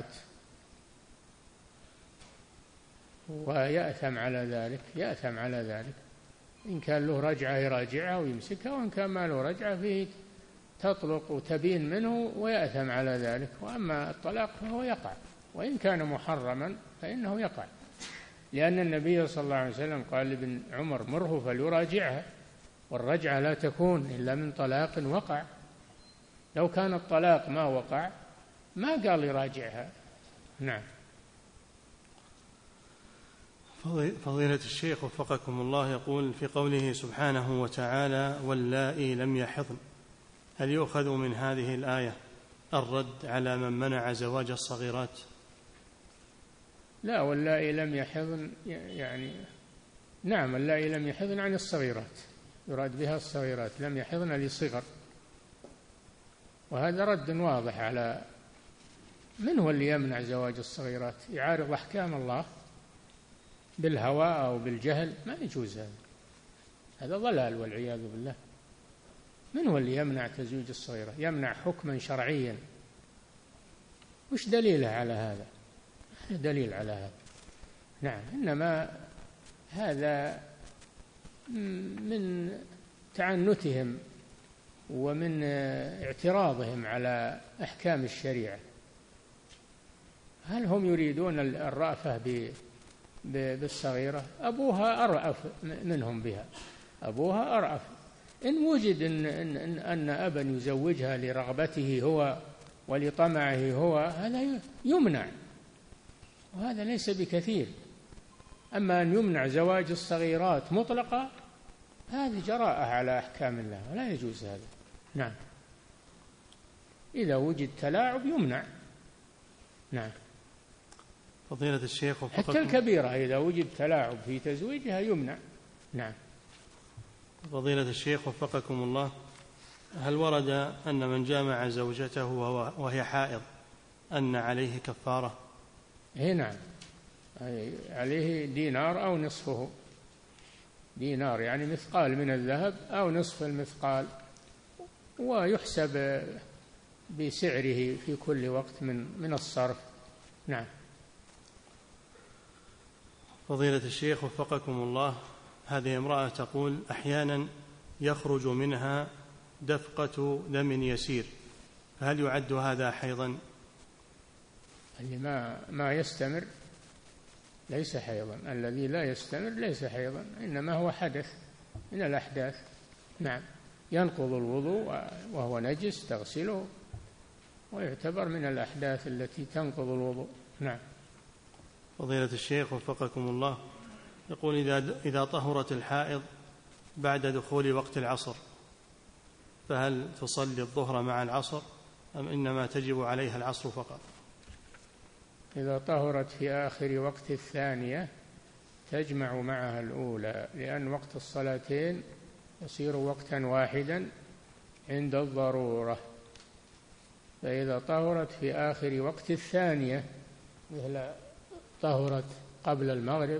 ويأثم على ذلك، إن كان له رجعة يراجعها ويمسكها، وإن كان ما له رجعة فيه تطلق وتبين منه ويأثم على ذلك. وأما الطلاق فهو يقع، وإن كان محرما فإنه يقع، لأن النبي صلى الله عليه وسلم قال لابن عمر: مره فليراجعها، والرجعة لا تكون إلا من طلاق وقع. لو كان الطلاق ما وقع ما قال يراجعها. نعم. فضيلة الشيخ وفقكم الله، يقول في قوله سبحانه وتعالى: واللائي لم يحضن، هل يؤخذ من هذه الآية الرد على من منع زواج الصغيرات؟ لا، واللائي لم يحضن يعني نعم، اللائي لم يحضن عن الصغيرات، يراد بها الصغيرات، لم يحضن لصغر. وهذا رد واضح على من هو اللي يمنع زواج الصغيرات، يعارض أحكام الله بالهوى أو بالجهل، ما يجوز هذا ضلال والعياذ بالله. من هو اللي يمنع تزويج الصغيرة؟ يمنع حكما شرعيا، وش دليله على هذا؟ دليل على هذا. نعم. إنما هذا من تعنتهم ومن اعتراضهم على أحكام الشريعة. هل هم يريدون الرأفة بالصغيرة؟ أبوها أرأف منهم بها، أبوها أرأف. إن وجد أن أبا يزوجها لرغبته هو ولطمعه هو، هذا يمنع، وهذا ليس بكثير. أما أن يمنع زواج الصغيرات مطلقة، هذه جراءة على أحكام الله، ولا يجوز هذا. نعم. إذا وجد تلاعب يمنع. نعم. فضيلة الشيخ حتى الكبيرة إذا وجد تلاعب في تزويجها يمنع. نعم. فضيلة الشيخ وفقكم الله، هل ورد أن من جامع زوجته وهي حائض أن عليه كفارة؟ نعم، عليه دينار أو نصفه، دينار يعني مثقال من الذهب أو نصف المثقال، ويحسب بسعره في كل وقت من الصرف. نعم. فضيلة الشيخ وفقكم الله، هذه امرأة تقول: أحيانا يخرج منها دفقة دم يسير، فهل يعد هذا حيضا؟ اللي ما يستمر ليس حيضا، الذي لا يستمر ليس حيضا، إنما هو حدث من الأحداث. نعم. ينقض الوضوء وهو نجس، تغسله ويعتبر من الأحداث التي تنقض الوضوء. نعم. فضيلة الشيخ وفقكم الله، يقول إذا طهرت الحائض بعد دخول وقت العصر فهل تصلي الظهر مع العصر أم إنما تجب عليها العصر فقط؟ إذا طهرت في آخر وقت الثانية تجمع معها الأولى، لأن وقت الصلاتين يصير وقتا واحدا عند الضرورة. فإذا طهرت في آخر وقت الثانية مثل طهرت قبل المغرب،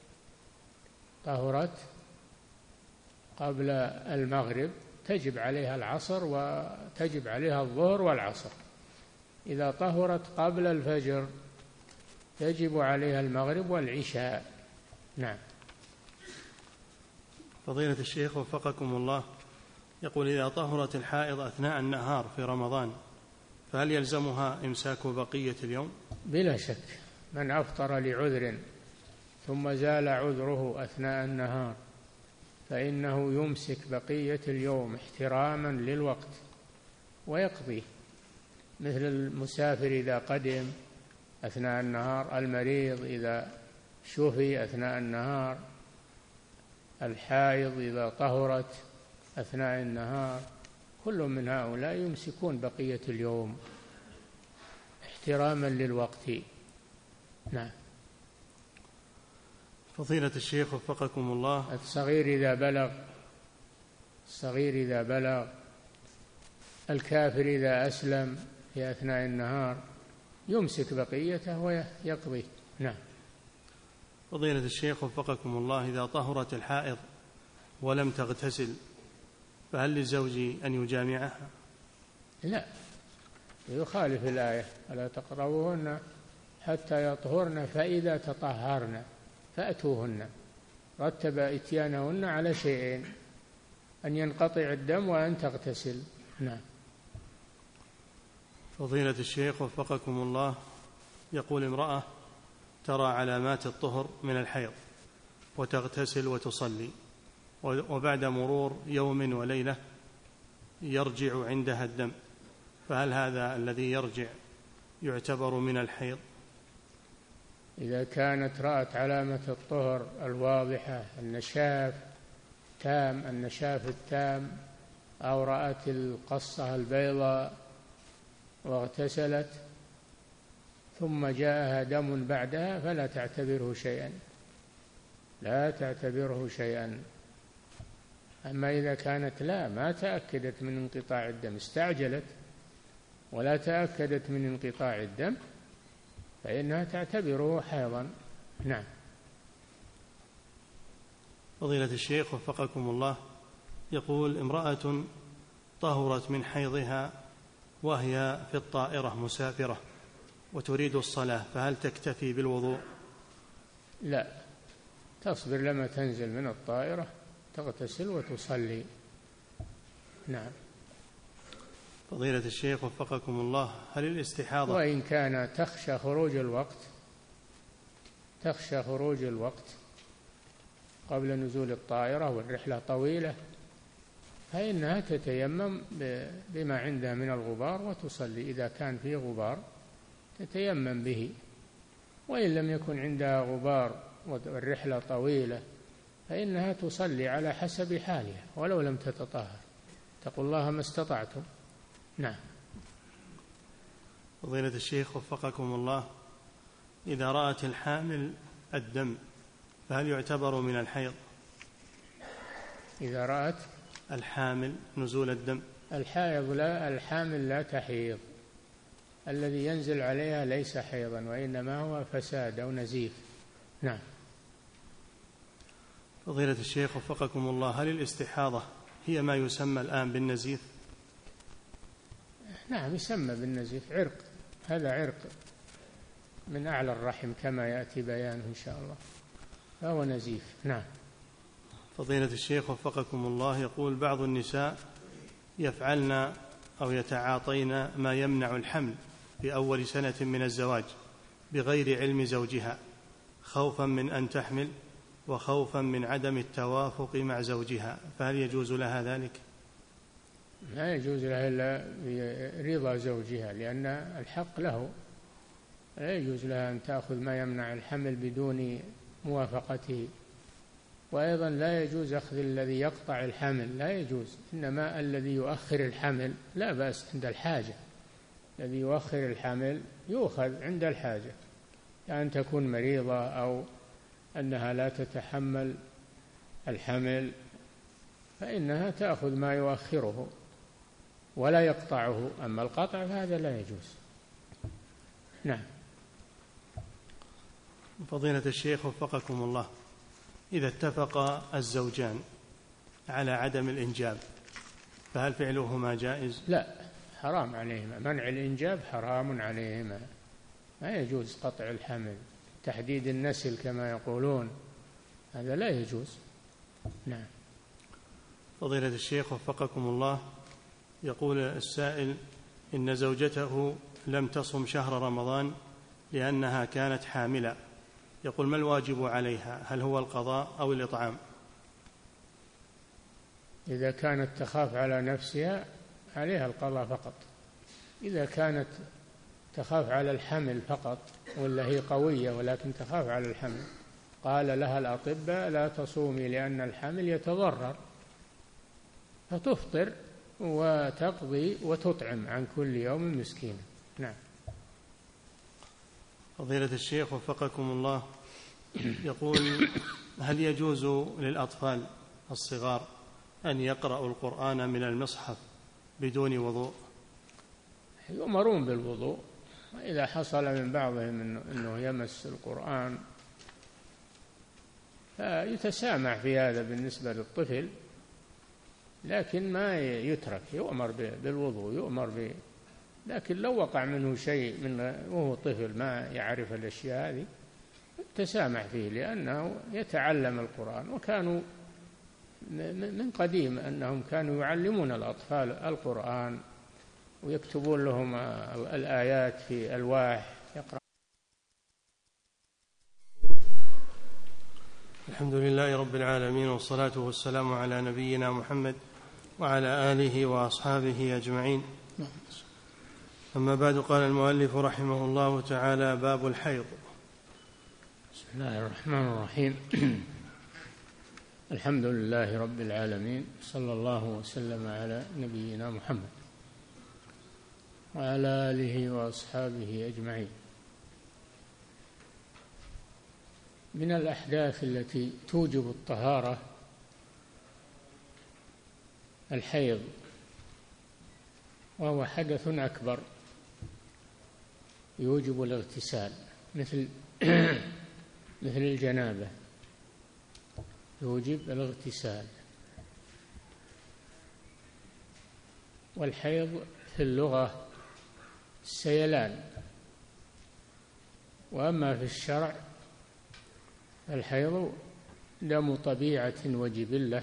تجب عليها العصر وتجب عليها الظهر والعصر. إذا طهرت قبل الفجر يجب عليها المغرب والعشاء. نعم. فضيلة الشيخ وفقكم الله، يقول إذا طهرت الحائض أثناء النهار في رمضان فهل يلزمها إمساك بقية اليوم؟ بلا شك، من أفطر لعذر ثم زال عذره أثناء النهار فإنه يمسك بقية اليوم احتراما للوقت ويقضي، مثل المسافر إذا قدم أثناء النهار، المريض إذا شفي أثناء النهار، الحائض إذا طهرت أثناء النهار، كل من هؤلاء يمسكون بقية اليوم احتراما للوقت. نعم. فضيلة الشيخ وفقكم الله، الصغير إذا بلغ، الكافر إذا أسلم في أثناء النهار يمسك بقيته ويقضي. نعم. فضيلة الشيخ وفقكم الله، إذا طهرت الحائض ولم تغتسل فهل للزوج أن يجامعها؟ لا، يخالف الآية: ألا تقربوهن حتى يطهرن فإذا تطهرن فأتوهن. رتب إتيانهن على شيئين: أن ينقطع الدم وأن تغتسل. نعم. فضيلة الشيخ وفقكم الله، يقول امرأة ترى علامات الطهر من الحيض وتغتسل وتصلي، وبعد مرور يوم وليلة يرجع عندها الدم، فهل هذا الذي يرجع يعتبر من الحيض؟ إذا كانت رأت علامة الطهر الواضحة، النشاف التام، أو رأت القصة البيضاء واغتسلت ثم جاءها دم بعدها فلا تعتبره شيئا. أما إذا كانت ما تأكدت من انقطاع الدم، استعجلت ولا تأكدت من انقطاع الدم، فإنها تعتبره حيضا. نعم. فضيلة الشيخ وفقكم الله، يقول امرأة طهرت من حيضها وهي في الطائرة مسافرة وتريد الصلاة، فهل تكتفي بالوضوء؟ لا، تصبر لما تنزل من الطائرة، تغتسل وتصلي. نعم. فضيلة الشيخ وفقكم الله، هل الاستحاضة وإن كان تخشى خروج الوقت قبل نزول الطائرة والرحلة طويلة، فإنها تتيمم بما عندها من الغبار وتصلي. إذا كان فيه غبار تتيمم به، وإن لم يكن عندها غبار والرحلة طويلة فإنها تصلي على حسب حالها ولو لم تتطهر، اتقوا الله ما استطعتم. نعم. فضيلة الشيخ وفقكم الله، إذا رأت الحامل الدم فهل يعتبر من الحيض؟ إذا رأت الحامل نزول الدم؟ الحامل لا تحيض، الذي ينزل عليها ليس حيضا وإنما هو فساد أو نزيف. نعم. فضيلة الشيخ وفقكم الله، هل الاستحاضة هي ما يسمى الآن بالنزيف؟ نعم، يسمى بالنزيف، هذا عرق من أعلى الرحم كما يأتي بيانه إن شاء الله، فهو نزيف. نعم. فضيلة الشيخ وفقكم الله، يقول بعض النساء يفعلن أو يتعاطين ما يمنع الحمل في أول سنة من الزواج بغير علم زوجها، خوفا من أن تحمل وخوفا من عدم التوافق مع زوجها، فهل يجوز لها ذلك؟ لا يجوز لها إلا برضا زوجها، لأن الحق له. لا يجوز لها أن تأخذ ما يمنع الحمل بدون موافقته. وأيضا لا يجوز أخذ الذي يقطع الحمل، لا يجوز، إنما الذي يؤخر الحمل لا بأس عند الحاجة. الذي يؤخر الحمل يؤخذ عند الحاجة، كأن تكون مريضة أو أنها لا تتحمل الحمل فإنها تأخذ ما يؤخره ولا يقطعه، أما القطع فهذا لا يجوز. نعم. فضيلة الشيخ وفقكم الله، إذا اتفق الزوجان على عدم الإنجاب فهل فعلهما جائز؟ لا، حرام عليهما، منع الإنجاب حرام عليهما، ما يجوز قطع الحمل، تحديد النسل كما يقولون، هذا لا يجوز. نعم. فضيلة الشيخ وفقكم الله، يقول السائل إن زوجته لم تصم شهر رمضان لأنها كانت حاملة، يقول ما الواجب عليها؟ هل هو القضاء أو الإطعام؟ إذا كانت تخاف على نفسها عليها القضاء فقط. إذا كانت تخاف على الحمل فقط ولا هي قوية ولكن تخاف على الحمل، قال لها الأطباء لا تصومي لأن الحمل يتضرر، فتفطر وتقضي وتطعم عن كل يوم مسكينا. نعم. فضيلة الشيخ وفقكم الله، يقول هل يجوز للأطفال الصغار أن يقرأوا القرآن من المصحف بدون وضوء؟ يؤمرون بالوضوء، إذا حصل من بعضهم أنه يمس القرآن فيتسامح في هذا بالنسبة للطفل، لكن ما يترك، يؤمر بالوضوء، يؤمر لكن لو وقع منه شيء وهو طفل ما يعرف الأشياء هذه تسامح فيه، لأنه يتعلم القرآن. وكانوا من قديم أنهم كانوا يعلمون الأطفال القرآن ويكتبون لهم الآيات في ألواح يقرأ. الحمد لله رب العالمين، والصلاة والسلام على نبينا محمد وعلى آله وأصحابه أجمعين. أما بعد، قال المؤلف رحمه الله تعالى: باب الحيض. بسم الله الرحمن الرحيم. الحمد لله رب العالمين، صلى الله وسلم على نبينا محمد وعلى آله وأصحابه أجمعين. من الأحداث التي توجب الطهارة الحيض، وهو حدث أكبر يوجب الاغتسال، مثل الجنابة يوجب الاغتسال. والحيض في اللغة السيلان، وأما في الشرع الحيض دم طبيعة وجبلة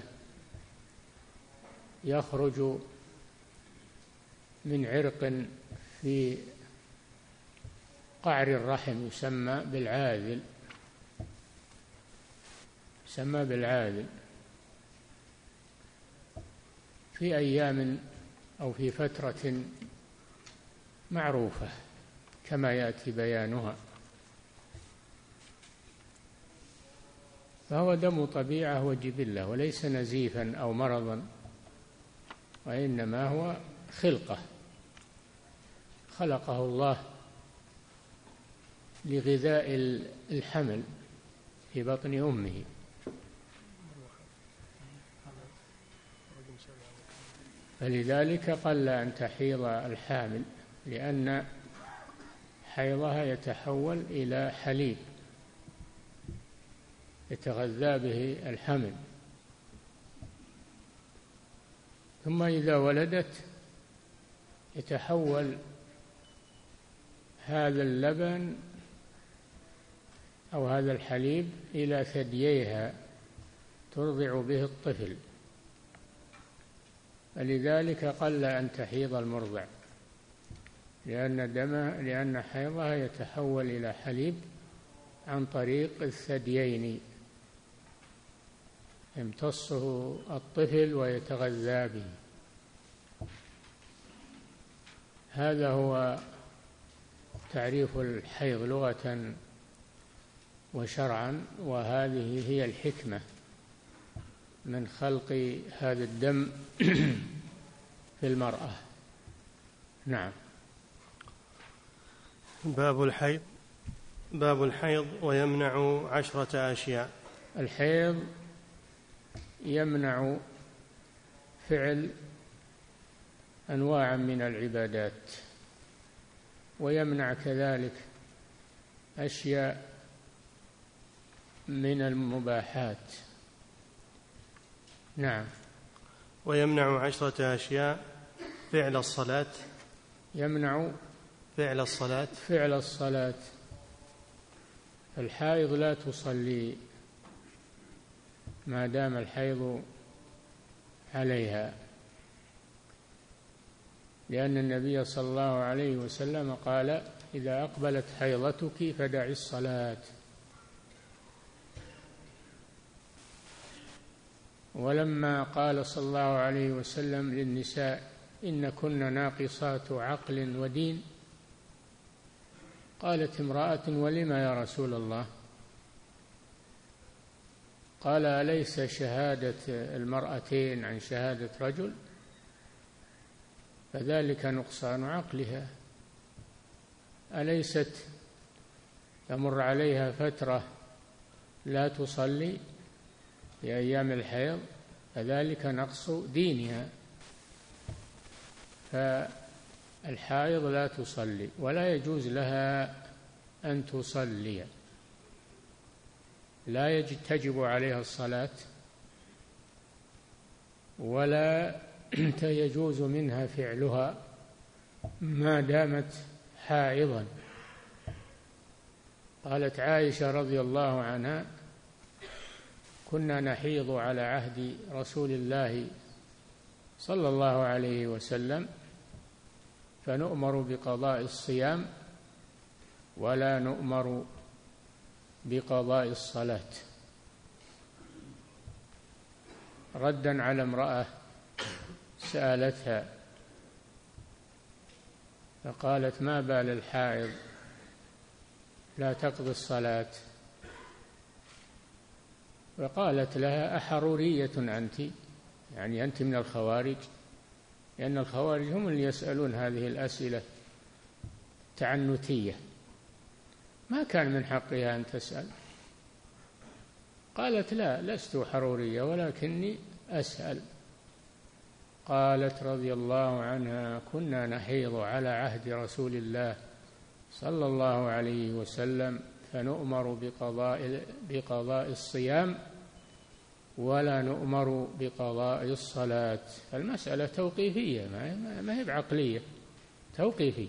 يخرج من عرق في قعر الرحم يسمى بالعاذل في أيام أو في فترة معروفة كما يأتي بيانها، فهو دم طبيعة وجبلة وليس نزيفا أو مرضا، وإنما هو خلقة خلقه الله لغذاء الحمل في بطن أمه. فلذلك قل أن تحيض الحامل، لأن حيضها يتحول إلى حليب يتغذى به الحمل، ثم إذا ولدت يتحول هذا اللبن أو هذا الحليب إلى ثدييها ترضع به الطفل، فلذلك قل أن تحيض المرضع، لأن حيضها يتحول إلى حليب عن طريق الثديين يمتصه الطفل ويتغذى به. هذا هو تعريف الحيض لغة وشرعا، وهذه هي الحكمة من خلق هذا الدم في المرأة. نعم. باب الحيض ويمنع 10 أشياء. الحيض يمنع فعل أنواع من العبادات، ويمنع كذلك أشياء من المباحات. نعم. ويمنع 10 أشياء: فعل الصلاة. يمنع فعل الصلاة. الحائض لا تصلي ما دام الحيض عليها، لأن النبي صلى الله عليه وسلم قال: إذا أقبلت حيضتك فدعي الصلاة. ولما قال صلى الله عليه وسلم للنساء: إن كن ناقصات عقل ودين، قالت امرأة: ولم يا رسول الله؟ قال: أليس شهادة المرأتين عن شهادة رجل؟ فذلك نقصان عقلها. أليست تمر عليها فترة لا تصلي في أيام الحيض؟ فذلك نقص دينها. فالحائض لا تصلي ولا يجوز لها أن تصلي، لا تجب عليها الصلاة ولا يجوز منها فعلها ما دامت حائضا. قالت عائشة رضي الله عنها: كنا نحيض على عهد رسول الله صلى الله عليه وسلم فنؤمر بقضاء الصيام ولا نؤمر بقضاء الصلاة، ردا على امرأة سألتها فقالت: ما بال الحائض لا تقضي الصلاة؟ فقالت لها: أحرورية أنت؟ يعني أنت من الخوارج؟ لأن الخوارج هم اللي يسألون هذه الأسئلة التعنتية، ما كان من حقها أن تسأل. قالت: لا، لست حرورية ولكني أسأل. قالت رضي الله عنها: كنا نحيض على عهد رسول الله صلى الله عليه وسلم فنؤمر بقضاء الصيام ولا نؤمر بقضاء الصلاة. المسألة توقيفية، ما هي بعقلية، توقيفية.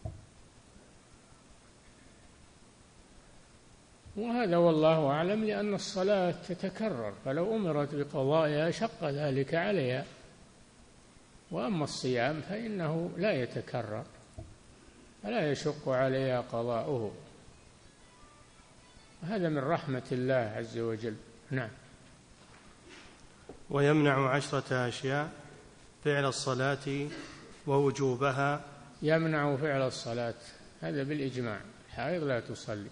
وهذا والله أعلم، لأن الصلاة تتكرر، فلو أمرت بقضائها شق ذلك عليها. وأما الصيام فإنه لا يتكرر فلا يشق عليها قضاؤه، هذا من رحمة الله عز وجل. نعم. ويمنع 10 أشياء: فعل الصلاة ووجوبها. يمنع فعل الصلاة، هذا بالإجماع، الحائض لا تصلي.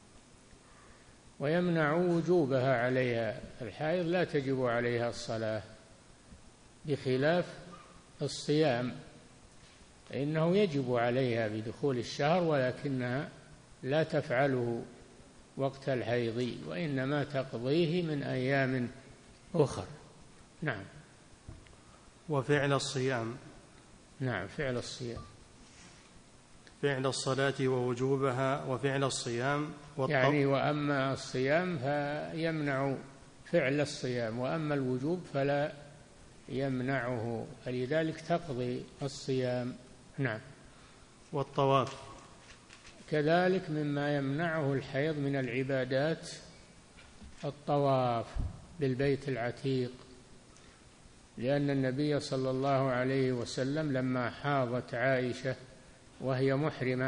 ويمنع وجوبها عليها، الحائض لا تجب عليها الصلاة، بخلاف الصيام فإنه يجب عليها بدخول الشهر، ولكنها لا تفعله وقت الحيض، وإنما تقضيه من أيام أخرى. نعم. وفعل الصيام. نعم، فعل الصيام، فعل الصلاة ووجوبها وفعل الصيام يعني وأما الصيام فيمنع فعل الصيام، وأما الوجوب فلا يمنعه، فلذلك تقضي الصيام. نعم. والطواف كذلك مما يمنعه الحيض من العبادات الطواف بالبيت العتيق، لأن النبي صلى الله عليه وسلم لما حاضت عائشة وهي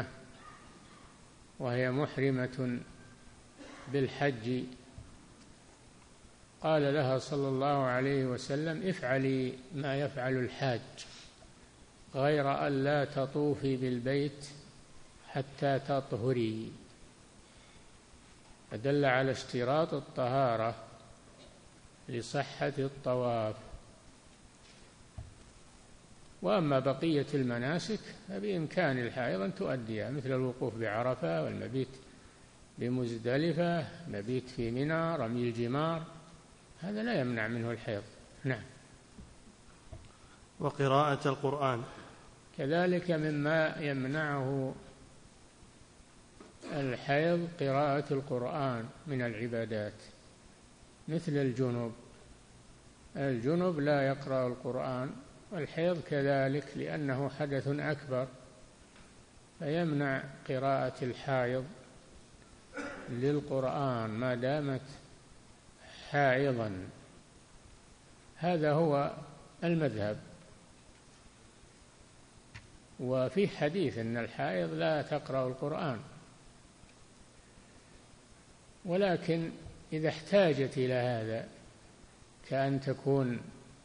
محرمة بالحج قال لها صلى الله عليه وسلم: افعلي ما يفعل الحاج غير أن لا تطوفي بالبيت حتى لصحة الطواف. وأما بقية المناسك فبإمكان الحائض أن تؤديها، مثل الوقوف بعرفة والمبيت بمزدلفة، مبيت في منى، رمي الجمار، هذا لا يمنع منه الحيض. نعم. وقراءة القرآن كذلك مما يمنعه الحيض قراءة القرآن من العبادات، مثل الجنب لا يقرأ القرآن، والحيض كذلك لأنه حدث أكبر، فيمنع قراءة الحائض للقرآن ما دامت حائضا. هذا هو المذهب. وفي حديث أن الحائض لا تقرأ القرآن، ولكن إذا احتاجت إلى هذا، كأن تكون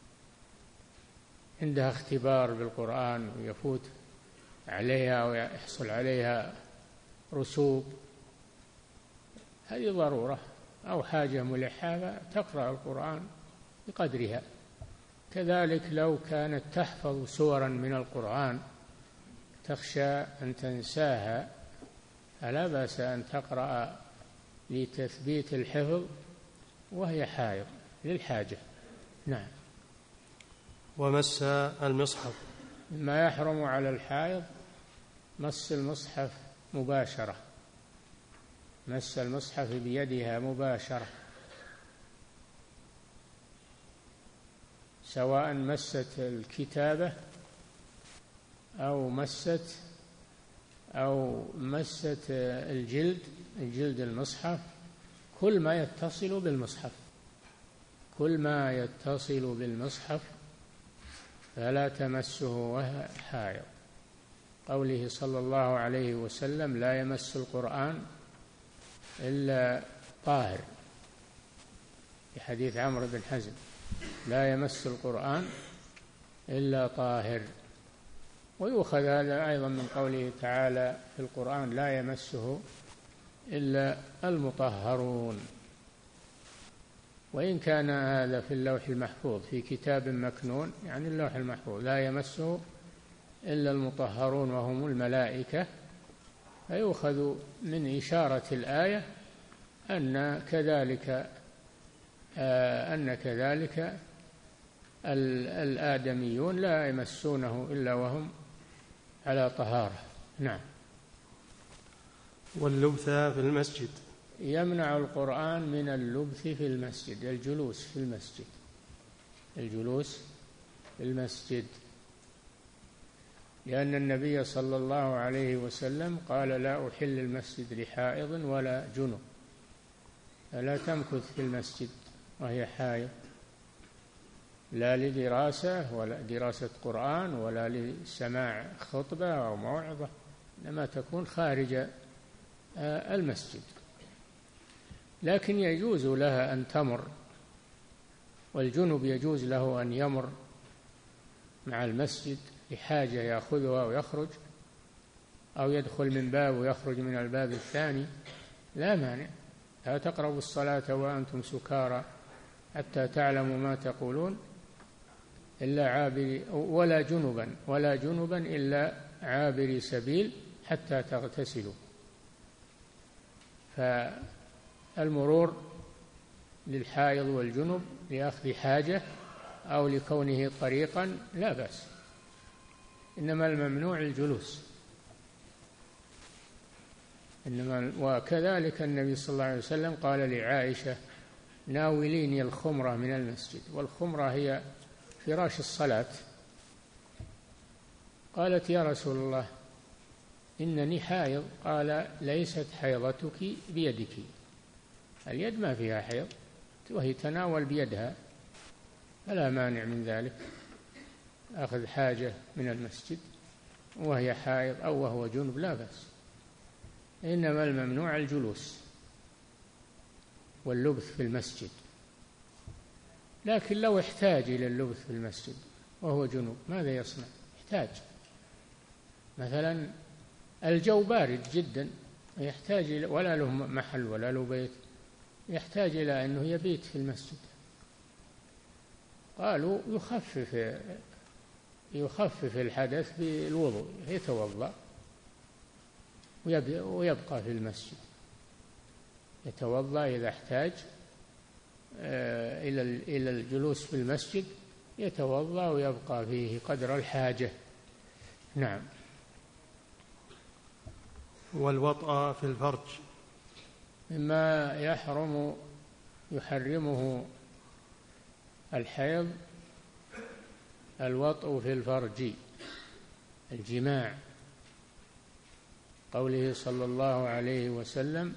عندها اختبار بالقرآن ويفوت عليها ويحصل عليها رسوب، هذه ضرورة أو حاجة ملحة، تقرأ القرآن بقدرها. كذلك لو كانت تحفظ سورا من القرآن تخشى أن تنساها، فلا بأس أن تقرأ لتثبيت الحفظ وهي حائض للحاجة. نعم. ومس المصحف، ما يحرم على الحائض مس المصحف مباشرة، مس المصحف بيدها مباشرة، سواء مست الكتابة أو مست الجلد المصحف، كل ما يتصل بالمصحف فلا تمسه وهي حائض. قوله صلى الله عليه وسلم: لا يمس القرآن إلا طاهر، في حديث عمرو بن حزم: لا يمس القرآن إلا طاهر. ويؤخذ هذا أيضا من قوله تعالى في القرآن: لا يمسه إلا المطهرون. وإن كان هذا في اللوح المحفوظ في كتاب مكنون، يعني اللوح المحفوظ، لا يمسه إلا المطهرون وهم الملائكة، فيؤخذ من إشارة الآية أن كذلك الآدميون لا يمسونه إلا وهم على طهارة. نعم. واللبث في المسجد، يمنع القرآن من اللبث في المسجد، الجلوس في المسجد، لأن النبي صلى الله عليه وسلم قال: لا أحل المسجد لحائض ولا جنب، فلا تمكث في المسجد وهي حائض، لا لدراسة ولا دراسة قرآن ولا لسماع خطبة أو موعظة، إنما تكون خارج المسجد. لكن يجوز لها أن تمر، والجنب يجوز له أن يمر مع المسجد لحاجة يأخذها ويخرج، أو يدخل من باب ويخرج من الباب الثاني، لا مانع. لا تقربوا الصلاة وأنتم سكارى حتى تعلموا ما تقولون إلا عابري، ولا جنبا إلا عابري سبيل حتى تغتسلوا. فالمرور للحائض والجنب لأخذ حاجة أو لكونه طريقا لا بأس، إنما الممنوع الجلوس. وكذلك النبي صلى الله عليه وسلم قال لعائشة: ناوليني الخمرة من المسجد، والخمرة هي فراش الصلاة. قالت: يا رسول الله إنني حائض. قال: ليست حيضتك بيدك، اليد ما فيها حيض، وهي تناول بيدها، فلا مانع من ذلك، أخذ حاجة من المسجد وهي حائض أو وهو جنب لا بأس، إنما الممنوع الجلوس واللبث في المسجد. لكن لو احتاج إلى اللبث في المسجد وهو جنوب ماذا يصنع؟ يحتاج مثلا الجو بارد جدا، يحتاج ولا له محل ولا له بيت، يحتاج إلى أنه يبيت في المسجد، قالوا يخفف الحدث بالوضوء، يتوضأ ويبقى في المسجد، يتوضأ إذا احتاج إلى الجلوس في المسجد، يتوضأ ويبقى فيه قدر الحاجة. نعم. والوطأ في الفرج مما يحرمه الحيض الوطء في الفرج، الجماع، قوله صلى الله عليه وسلم: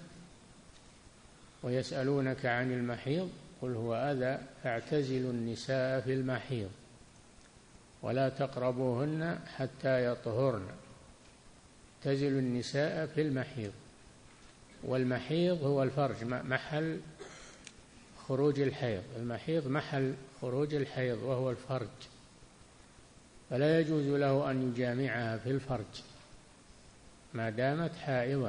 ويسألونك عن المحيض قل هو أذى فاعتزلوا النساء في المحيض ولا تقربوهن حتى يطهرن. اعتزلوا النساء في المحيض، والمحيض هو الفرج، محل خروج الحيض، المحيض محل خروج الحيض وهو الفرج، فلا يجوز له أن يجامعها في الفرج ما دامت حائضا.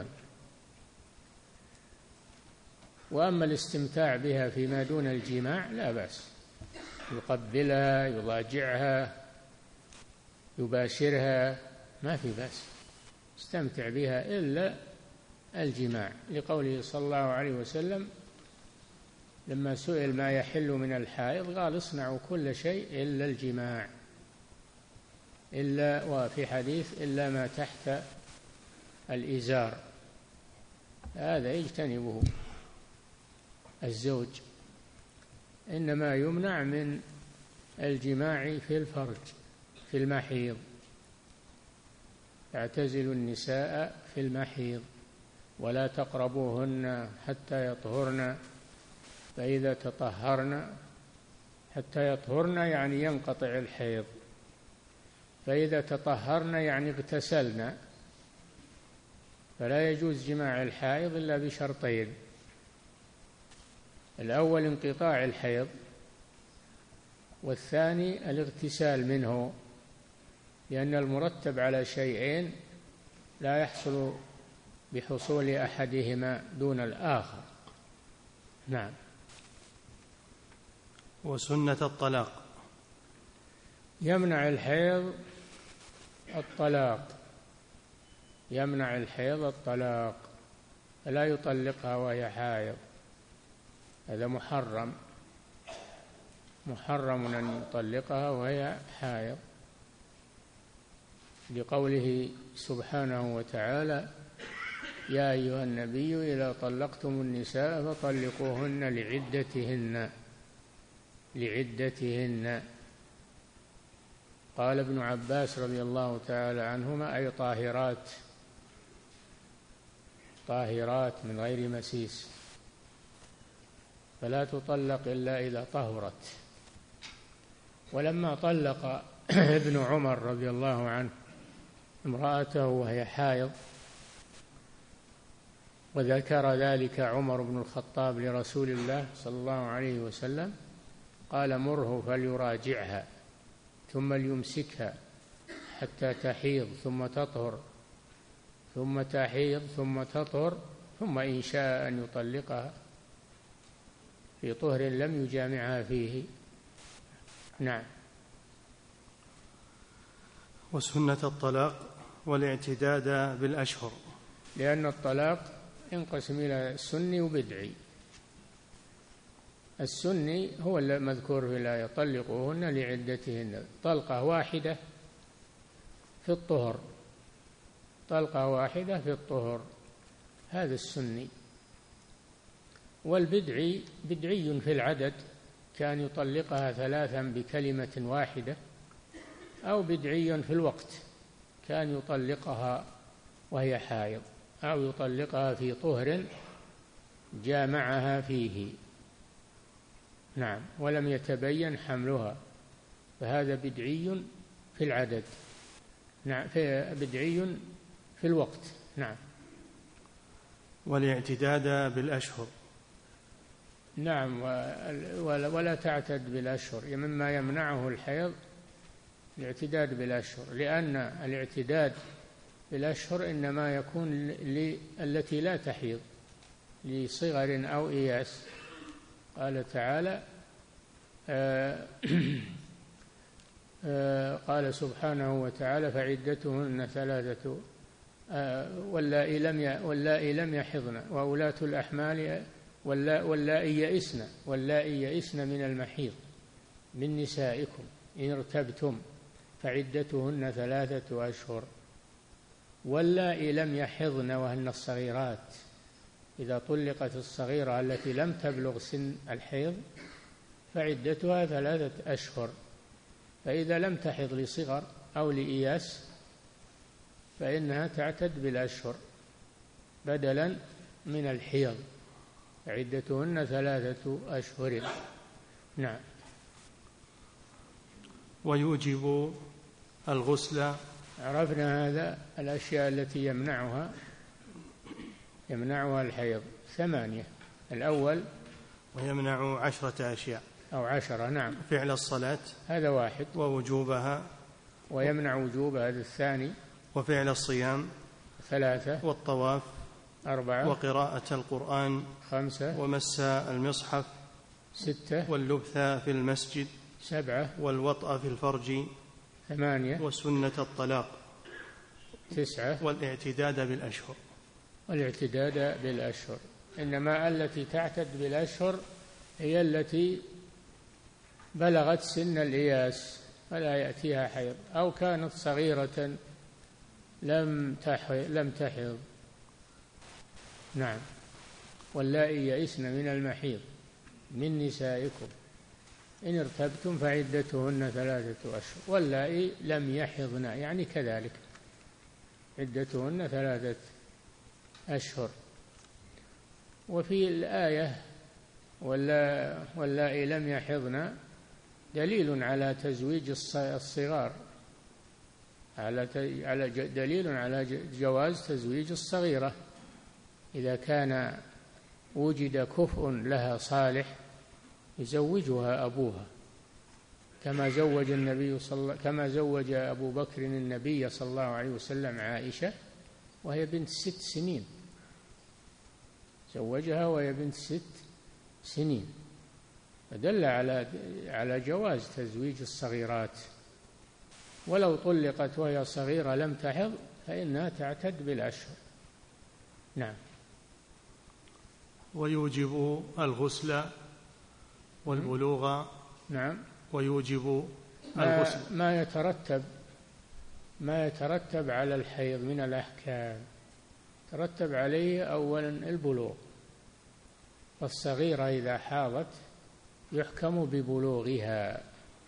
وأما الاستمتاع بها فيما دون الجماع لا بأس، يقبلها، يضاجعها، يباشرها، ما في بأس، استمتع بها إلا الجماع، لقوله صلى الله عليه وسلم لما سئل ما يحل من الحائض قال: اصنعوا كل شيء إلا الجماع، إلا، وفي حديث: إلا ما تحت الإزار، هذا يجتنبه الزوج، إنما يمنع من الجماع في الفرج في المحيض. اعتزلوا النساء في المحيض ولا تقربوهن حتى يطهرن، فإذا تطهرن، حتى يطهرن يعني ينقطع الحيض، فإذا تطهرن يعني اغتسلن، فلا يجوز جماع الحائض إلا بشرطين: الأول انقطاع الحيض، والثاني الاغتسال منه، لأن المرتب على شيئين لا يحصل بحصول أحدهما دون الآخر. نعم. وسنة الطلاق يمنع الحيض الطلاق، يمنع الحيض الطلاق، فلا يطلقها وهي حائض، هذا محرم أن يطلقها وهي حائض، لقوله سبحانه وتعالى: يا أيها النبي إذا طلقتم النساء فطلقوهن لعدتهن. قال ابن عباس رضي الله تعالى عنهما: أي طاهرات من غير مسيس، فلا تطلق إلا إذا طهرت. ولما طلق ابن عمر رضي الله عنه امرأته وهي حائض، وذكر ذلك عمر بن الخطاب لرسول الله صلى الله عليه وسلم، قال: مره فليراجعها ثم ليمسكها حتى تحيض ثم تطهر، ثم تحيض ثم تطهر، ثم إن شاء أن يطلقها في طهر لم يجامعها فيه. نعم. وسنة الطلاق والاعتداد بالأشهر، لأن الطلاق ينقسم إلى سني وبدعي. السني هو المذكور في الآية: طلقوهن لعدتهن، طلقة واحدة في الطهر، طلقة واحدة في الطهر، هذا السني. والبدعي بدعي في العدد، كان يطلقها 3 بكلمة واحدة، أو بدعي في الوقت، كان يطلقها وهي حائض، أو يطلقها في طهر جامعها فيه. نعم. ولم يتبين حملها، فهذا بدعي في العدد. نعم. بدعي في الوقت. نعم. والاعتداد بالأشهر، نعم. ولا تعتد بالأشهر، مما يمنعه الحيض الاعتداد بالأشهر، لأن الاعتداد بالأشهر إنما يكون التي لا تحيض، لصغر أو إياس. قال تعالى: قال سبحانه وتعالى فعدتهن ثلاثة واللائي لم يحضن وأولاة الأحمال واللائي يئسن من المحيض من نسائكم إن ارتبتم فعدتهن 3 أشهر واللائي لم يحضن وهن الصغيرات إذا طلقت الصغيرة التي لم تبلغ سن الحيض فعدتها 3 أشهر، فإذا لم تحض لصغر أو لإياس فإنها تعتد بالأشهر بدلا من الحيض، عدتهن 3 أشهر. نعم. ويوجب الغسل. عرفنا هذا الأشياء التي يمنعها الحيض 8. الأول ويمنع 10 أشياء أو 10. نعم. فعل الصلاة هذا 1. ووجوبها. ويمنع وجوبها هذا 2. وفعل الصيام 3. والطواف 4. وقراءة القرآن 5. ومس المصحف 6. واللبث في المسجد 7. والوطأ في الفرج 8. وسنة الطلاق 9. والاعتداد بالأشهر. إنما التي تعتد بالأشهر هي التي بلغت سن الإياس فلا يأتيها حيض أو كانت صغيرة لم تحض. نعم. واللائي يئسن من المحيض من نسائكم إن ارتبتم فعدتهن 3 أشهر واللائي لم يحضن يعني كذلك عدتهن 3 أشهر. وفي الآية واللائي لم يحضن دليل على تزويج الصغار، دليل على جواز تزويج الصغيرة إذا كان وجد كفء لها صالح يزوجها أبوها، كما زوج أبو بكر النبي صلى الله عليه وسلم عائشة وهي بنت 6 سنين، زوجها وهي بنت 6 سنين، فدل على جواز تزويج الصغيرات. ولو طلقت وهي صغيرة لم تحض فإنها تعتد بالأشهر. نعم. ويوجب الغسل والبلوغ. نعم. ويوجب الغسل ما يترتب على الحيض من الأحكام، ترتب عليه أولا البلوغ، والصغيرة إذا حاضت يحكم ببلوغها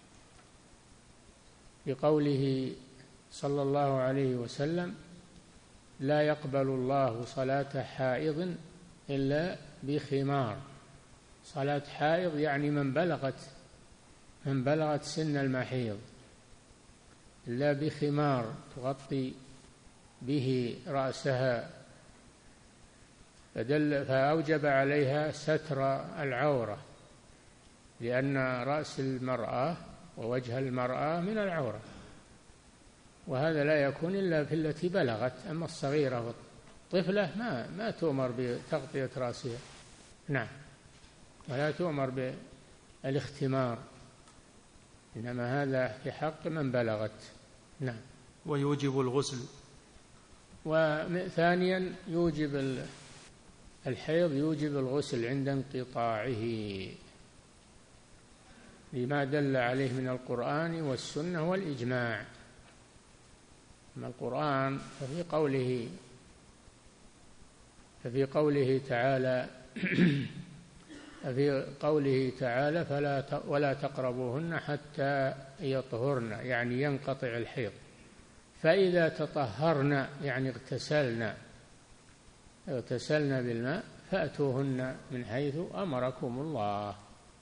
بقوله صلى الله عليه وسلم لا يقبل الله صلاة حائض إلا بخمار. صلاة حائض يعني من بلغت سن المحيض، إلا بخمار تغطي به رأسها، فأوجب عليها ستر العورة، لأن رأس المرأة ووجه المرأة من العورة، وهذا لا يكون إلا في التي بلغت. أما الصغيرة والطفلة ما تؤمر بتغطية رأسها. نعم. ولا تؤمر بالاختمار، إنما هذا في حق من بلغت. نعم. ويوجب الغسل. وثانيا يوجب الحيض يوجب الغسل عند انقطاعه لما دل عليه من القرآن والسنة والإجماع. أما القرآن ففي قوله تعالى ولا تقربوهن حتى يطهرن يعني ينقطع الحيض، فإذا تطهرن يعني اغتسلن بالماء فأتوهن من حيث أمركم الله.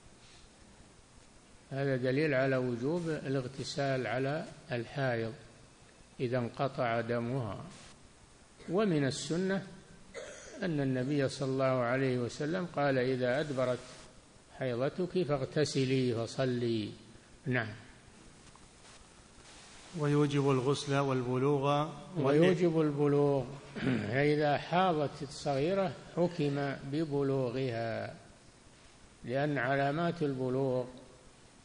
هذا دليل على وجوب الاغتسال على الحائض إذا انقطع دمها. ومن السنة أن النبي صلى الله عليه وسلم قال إذا أدبرت حيضتك فاغتسلي فصلي. نعم. ويوجب الغسل والبلوغ. ويوجب البلوغ إذا حاضت الصغيرة حكم ببلوغها، لأن علامات البلوغ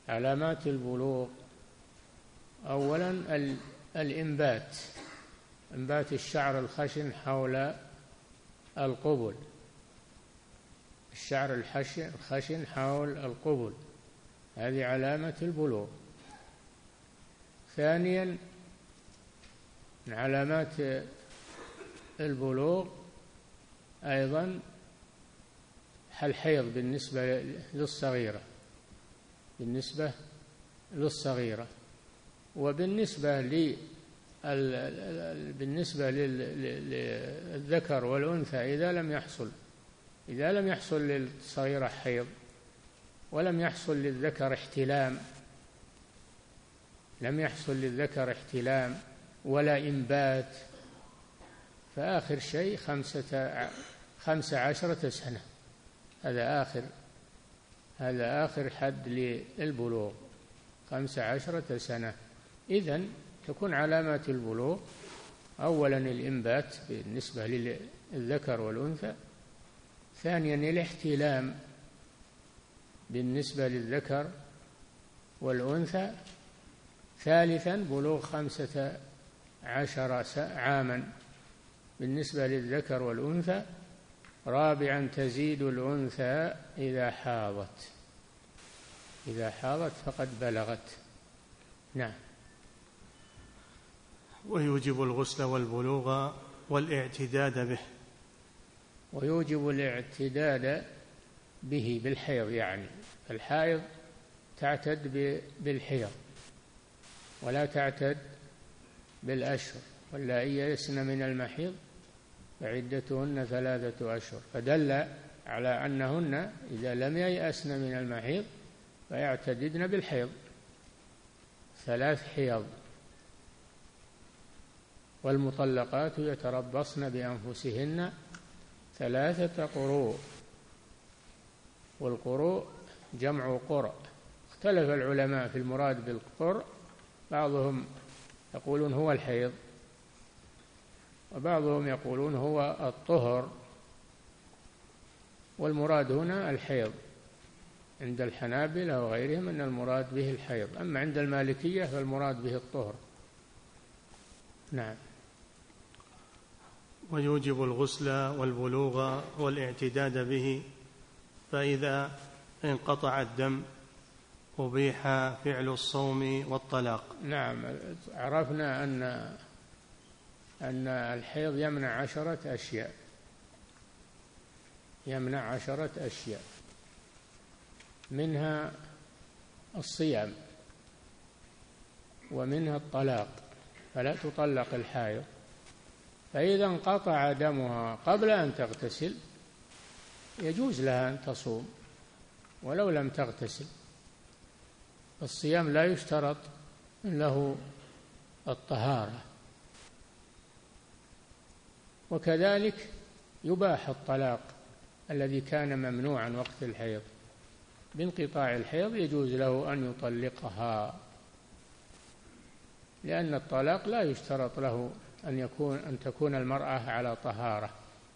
علامات البلوغ أولا الإنبات، إنبات الشعر الخشن حول القبل، الشعر الخشن حول القبل، هذه علامة البلوغ. ثانيا من علامات البلوغ أيضا الحيض بالنسبة للصغيرة، وبالنسبة للذكر والأنثى إذا لم يحصل للصغيرة حيض ولم يحصل للذكر احتلام ولا إنبات، فآخر شيء 15 سنة، هذا آخر حد للبلوغ 15 سنة. إذن تكون علامات البلوغ أولا الإنبات بالنسبة للذكر والأنثى، ثانيا الاحتلام بالنسبة للذكر والأنثى، ثالثا بلوغ 15 عاما بالنسبة للذكر والأنثى، رابعا تزيد الأنثى إذا حاضت فقد بلغت. نعم. ويوجب الغسل والبلوغ والاعتداد به، ويوجب الاعتداد به بالحيض، يعني الحائض تعتد بالحيض ولا تعتد بالأشهر، واللائي يئسن من المحيض فعدتهن 3 أشهر، فدل على أنهن إذا لم ييأسن من المحيض فيعتددن بالحيض 3 حيض. والمطلقات يتربصن بأنفسهن 3 قروء، والقروء جمع قرء، اختلف العلماء في المراد بالقرء، بعضهم يقولون هو الحيض وبعضهم يقولون هو الطهر، والمراد هنا الحيض عند الحنابلة وغيرهم أن المراد به الحيض، أما عند المالكية فالمراد به الطهر. نعم. ويوجب الغسل والبلوغ والاعتداد به، فإذا انقطع الدم أبيح فعل الصوم والطلاق. نعم، عرفنا أن الحيض يمنع 10 أشياء، منها الصيام ومنها الطلاق، فلا تطلق الحائض، فإذا انقطع دمها قبل أن تغتسل يجوز لها أن تصوم ولو لم تغتسل. الصيام لا يشترط له الطهارة، وكذلك يباح الطلاق الذي كان ممنوعا وقت الحيض، بانقطاع الحيض يجوز له أن يطلقها، لأن الطلاق لا يشترط له أن تكون المرأة على طهارة،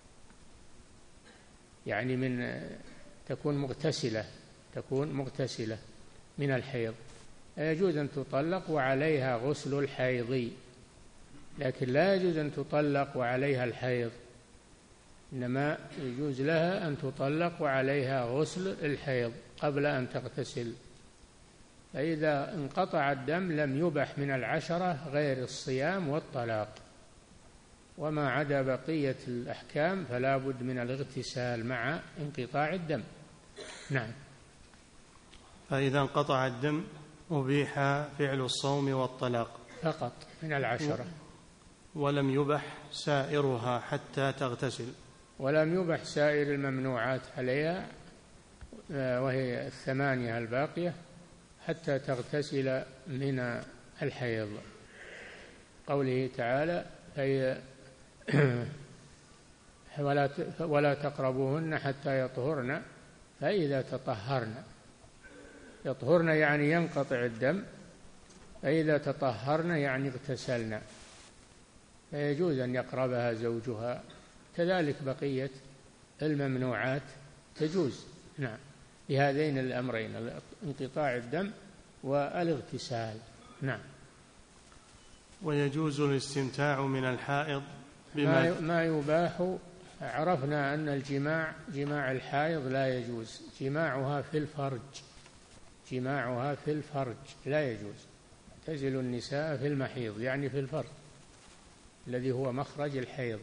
يعني تكون مغتسلة من الحيض، يجوز أن تطلق وعليها غسل الحيض، لكن لا يجوز أن تطلق وعليها الحيض، إنما يجوز لها أن تطلق وعليها غسل الحيض قبل أن تغتسل. فإذا انقطع الدم لم يبح من 10 غير الصيام والطلاق، وما عدا بقية الأحكام فلا بد من الاغتسال مع انقطاع الدم. نعم. فإذا انقطع الدم أبيح فعل الصوم والطلاق فقط من 10، ولم يبح سائرها حتى تغتسل، ولم يبح سائر الممنوعات عليها وهي 8 الباقية حتى تغتسل من الحيض. قوله تعالى ولا تقربوهن حتى يطهرن، فإذا يطهرن يعني ينقطع الدم، فإذا تطهرن يعني اغتسلن، فيجوز أن يقربها زوجها، كذلك بقية الممنوعات تجوز. نعم، بهذين الأمرين، انقطاع الدم والاغتسال. نعم. ويجوز الاستمتاع من الحائض ما يباح. عرفنا أن جماع الحائض لا يجوز، جماعها في الفرج لا يجوز. تزل النساء في المحيض يعني في الفرج الذي هو مخرج الحيض.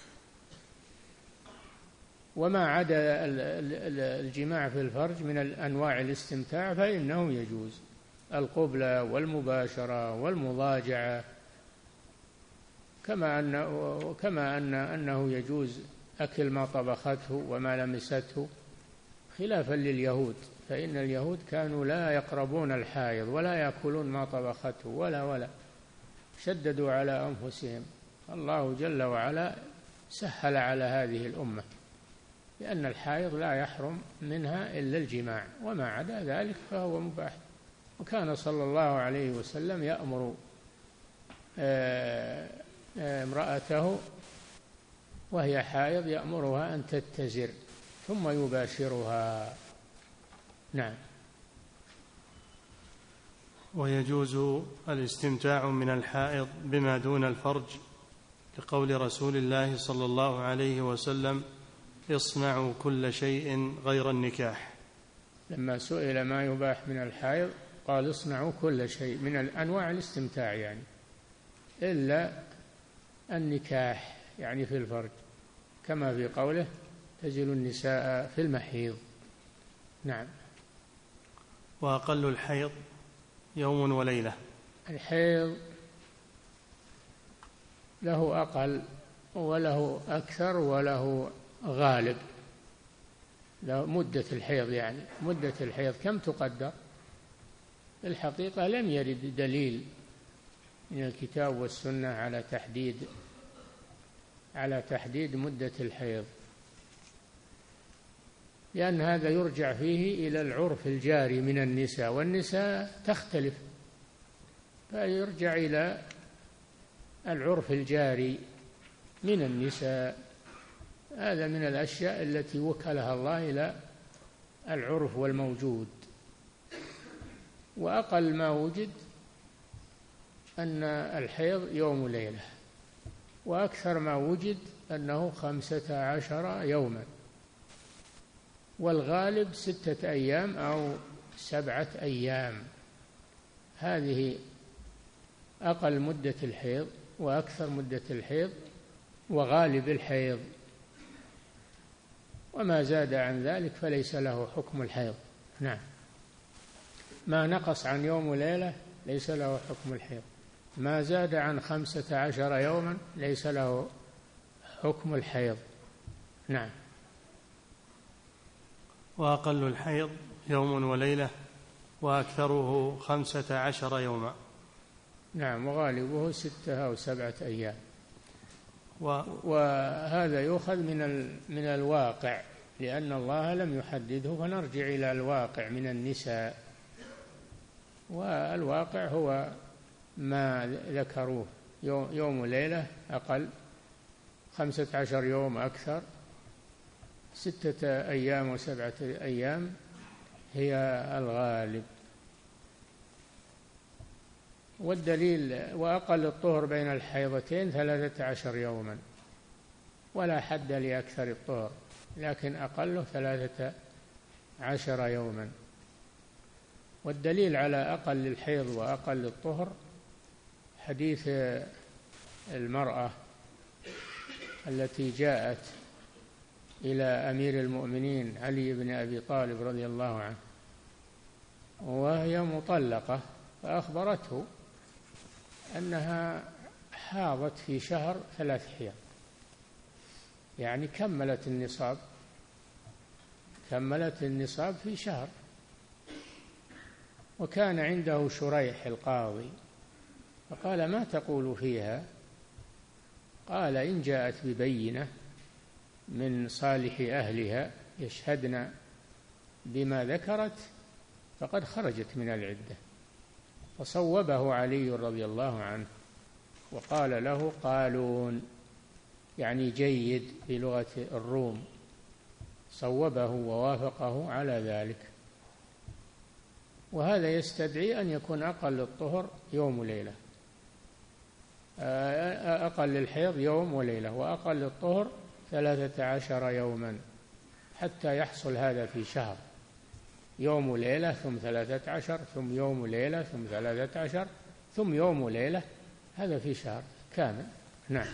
وما عدا الجماع في الفرج من أنواع الاستمتاع فإنه يجوز، القبلة والمباشرة والمضاجعة، كما أنه يجوز أكل ما طبخته وما لمسته، خلافا لليهود، فإن اليهود كانوا لا يقربون الحائض ولا يأكلون ما طبخته ولا شددوا على أنفسهم. الله جل وعلا سهل على هذه الأمة، لأن الحائض لا يحرم منها إلا الجماع، وما عدا ذلك فهو مباح. وكان صلى الله عليه وسلم يأمر امرأته وهي حائض، يأمرها أن تتزر ثم يباشرها. نعم. ويجوز الاستمتاع من الحائض بما دون الفرج لقول رسول الله صلى الله عليه وسلم: اصنعوا كل شيء غير النكاح. لما سئل ما يباح من الحائض قال: اصنعوا كل شيء من أنواع الاستمتاع يعني إلا النكاح يعني في الفرج، كما في قوله: تزل النساء في المحيض. نعم. وأقل الحيض يوم وليلة. الحيض له أقل وله أكثر وله غالب. مدة الحيض يعني مدة الحيض كم تقدر؟ الحقيقة لم يرد دليل من الكتاب والسنة على تحديد مدة الحيض، لأن هذا يرجع فيه إلى العرف الجاري من النساء، والنساء تختلف، فيرجع إلى العرف الجاري من النساء. هذا من الأشياء التي وكلها الله إلى العرف والموجود. وأقل ما وجد أن الحيض يوم ليلة، وأكثر ما وجد أنه 15 يوما، والغالب 6 أيام أو 7 أيام. هذه أقل مدة الحيض وأكثر مدة الحيض وغالب الحيض، وما زاد عن ذلك فليس له حكم الحيض. نعم. ما نقص عن يوم وليلة ليس له حكم الحيض، ما زاد عن 15 يوما ليس له حكم الحيض. نعم. وأقل الحيض يوم وليلة وأكثره 15 يوما. نعم. وغالبه 6 أو 7 أيام. وهذا يؤخذ من الواقع، لأن الله لم يحدده، فنرجع إلى الواقع من النساء، والواقع هو ما ذكروه: يوم وليلة أقل، 15 يوم أكثر، 6 أيام و7 أيام هي الغالب. والدليل: وأقل الطهر بين الحيضتين 13 يوما، ولا حد لأكثر الطهر، لكن أقله 13 يوما. والدليل على أقل الحيض وأقل الطهر حديث المرأة التي جاءت إلى أمير المؤمنين علي بن أبي طالب رضي الله عنه وهي مطلقة، فأخبرته أنها حاضت في شهر 3 حيض، يعني كملت النصاب في شهر. وكان عنده شريح القاضي، فقال: ما تقول فيها؟ قال: إن جاءت ببينة من صالح أهلها يشهدن بما ذكرت فقد خرجت من العدة. فصوبه علي رضي الله عنه وقال له: قالون، يعني جيد بلغة الروم، صوبه ووافقه على ذلك. وهذا يستدعي أن يكون أقل الطهر يوم وليلة، أقل الحيض يوم وليلة، وأقل الطهر 13 يوما، حتى يحصل هذا في شهر، يوم وليلة ثم 13 ثم يوم وليلة ثم 13 ثم يوم وليلة، هذا في شهر كامل. نعم.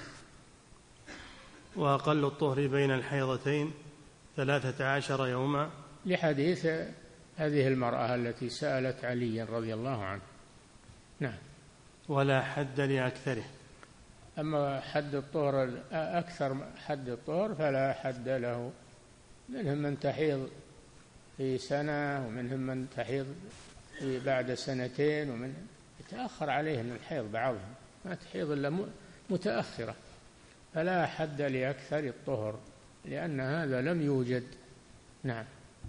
وأقل الطهر بين الحيضتين 13 يوما، لحديث هذه المرأة التي سألت علي رضي الله عنه. نعم. ولا حد لأكثره. أما حد الطهر أكثر حد الطهر فلا حد له، منهم من تحيض في سنة، ومنهم من تحيض في بعد سنتين، ومن يتأخر عليهم الحيض بعضهم، ما تحيض إلا متأخرة، فلا حد لأكثر الطهر لأن هذا لم يوجد. نعم.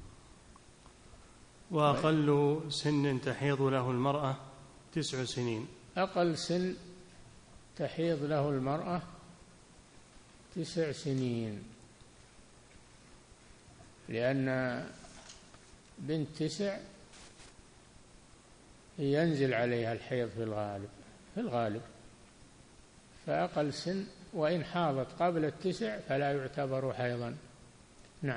وأقل سن تحيض له المرأة 9 سنين. أقل سن تحيض له المرأة 9 سنين، لأن بنت 9 ينزل عليها الحيض في الغالب، فأقل سن، وإن حاضت قبل 9 فلا يعتبر حيضا. نعم.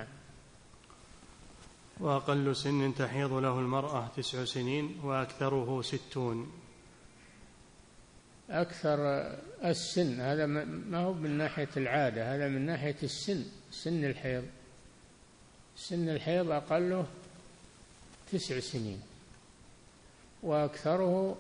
وأقل سن تحيض له المرأة 9 سنين، وأكثره 60. أكثر السن هذا ما هو من ناحية العادة، هذا من ناحية السن، سن الحيض. سن الحيض أقله 9 سنين، وأكثره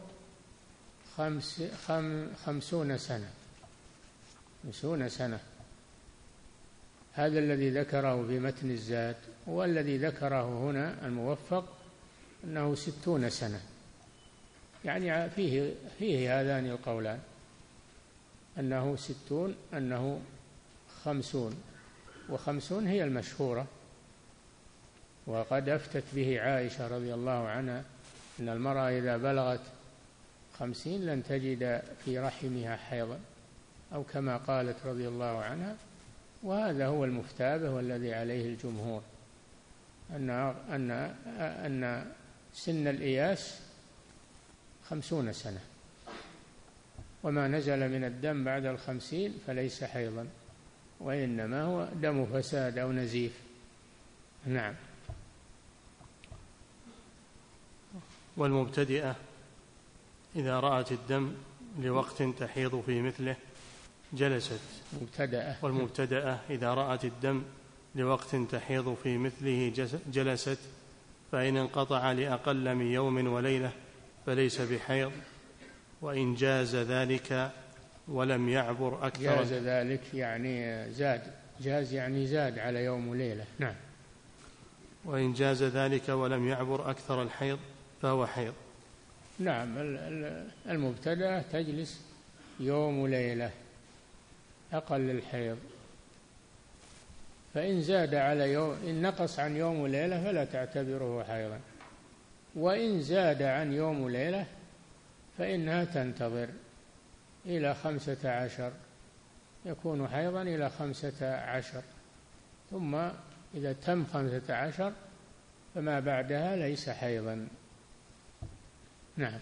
50 سنة. 50 سنة، هذا الذي ذكره في متن الزاد، والذي ذكره هنا الموفق أنه 60 سنة، يعني فيه هذان القولان، أنه 60 أنه 50، و50 هي المشهورة، وقد أفتت به عائشة رضي الله عنها أن المرأة إذا بلغت 50 لن تجد في رحمها حيضا، أو كما قالت رضي الله عنها، وهذا هو المفتى والذي عليه الجمهور، أن سن الإياس 50 سنة، وما نزل من الدم بعد 50 فليس حيضا، وإنما هو دم فساد أو نزيف. نعم. والمبتدئة إذا رأت الدم لوقت تحيض في مثله جلست. والمبتدأة إذا رأت الدم لوقت تحيض في مثله جلست، فإن انقطع لأقل من يوم وليلة فليس بحيض، وإن جاز ذلك ولم يعبر أكثر. جاز ذلك يعني زاد، جاز يعني زاد على يوم وليلة. نعم. وإن جاز ذلك ولم يعبر أكثر الحيض فهو حيض. نعم. المبتدأة تجلس يوم وليلة أقل الحيض، فإن زاد على يوم، إن نقص عن يوم وليلة فلا تعتبره حيضا، وإن زاد عن يوم وليلة فإنها تنتظر إلى 15، يكون حيضا إلى 15، ثم إذا تم 15 فما بعدها ليس حيضا. نعم.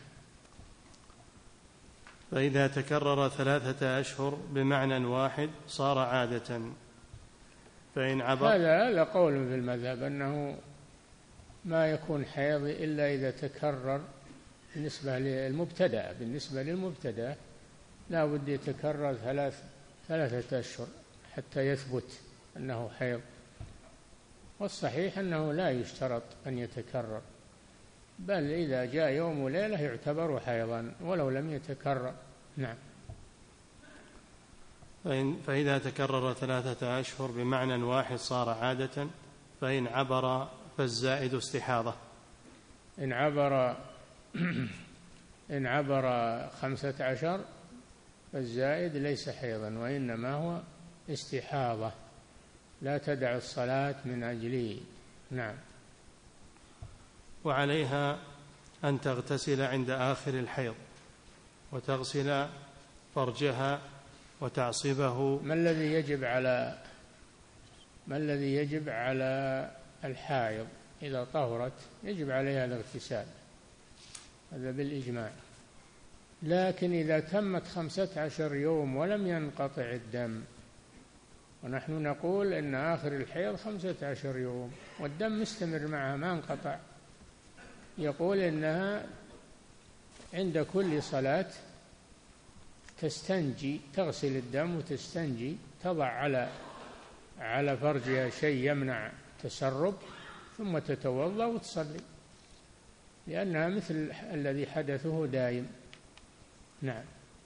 فإذا تكرر 3 أشهر بمعنى واحد صار عادة، فإن عبر. هذا قول في المذهب أنه ما يكون حيض إلا إذا تكرر. بالنسبة للمبتدأ لا بد يتكرر 3 أشهر حتى يثبت أنه حيض، والصحيح أنه لا يشترط أن يتكرر، بل إذا جاء يوم وليلة يعتبر حيضا ولو لم يتكرر. نعم. فإذا تكرر 3 أشهر بمعنى واحد صار عادة، فإن عبر فالزائد استحاضة. إن عبر 15 فالزائد ليس حيضا، وإنما هو استحاضة لا تدع الصلاة من أجله. نعم. وعليها أن تغتسل عند آخر الحيض، وتغسل فرجها وتعصبه. ما الذي يجب على الحائض إذا طهرت؟ يجب عليها الاغتسال، هذا بالإجماع. لكن إذا تمت 15 يوم ولم ينقطع الدم، ونحن نقول إن آخر الحيض 15 يوم والدم مستمر معها ما انقطع، يقول إنها عند كل صلاة تستنجي، تغسل الدم وتستنجي، تضع على فرجها شيء يمنع تسرب، ثم تتوضأ وتصلي، لأنها مثل الذي حدثه دائم. نعم.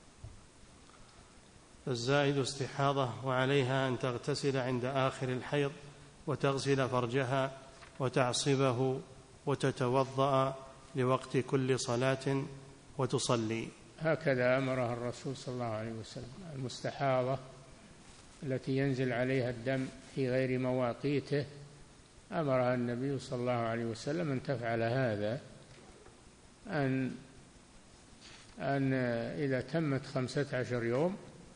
الزائد استحاضة وعليها أن تغتسل عند آخر الحيض وتغسل فرجها وتعصبه وتتوضأ لوقت كل صلاة وتصلي. هكذا أمرها الرسول صلى الله عليه وسلم. المستحاضة التي ينزل عليها الدم في غير مواقيته أمرها النبي صلى الله عليه وسلم أن تفعل هذا، أن إذا تمت 15 يوم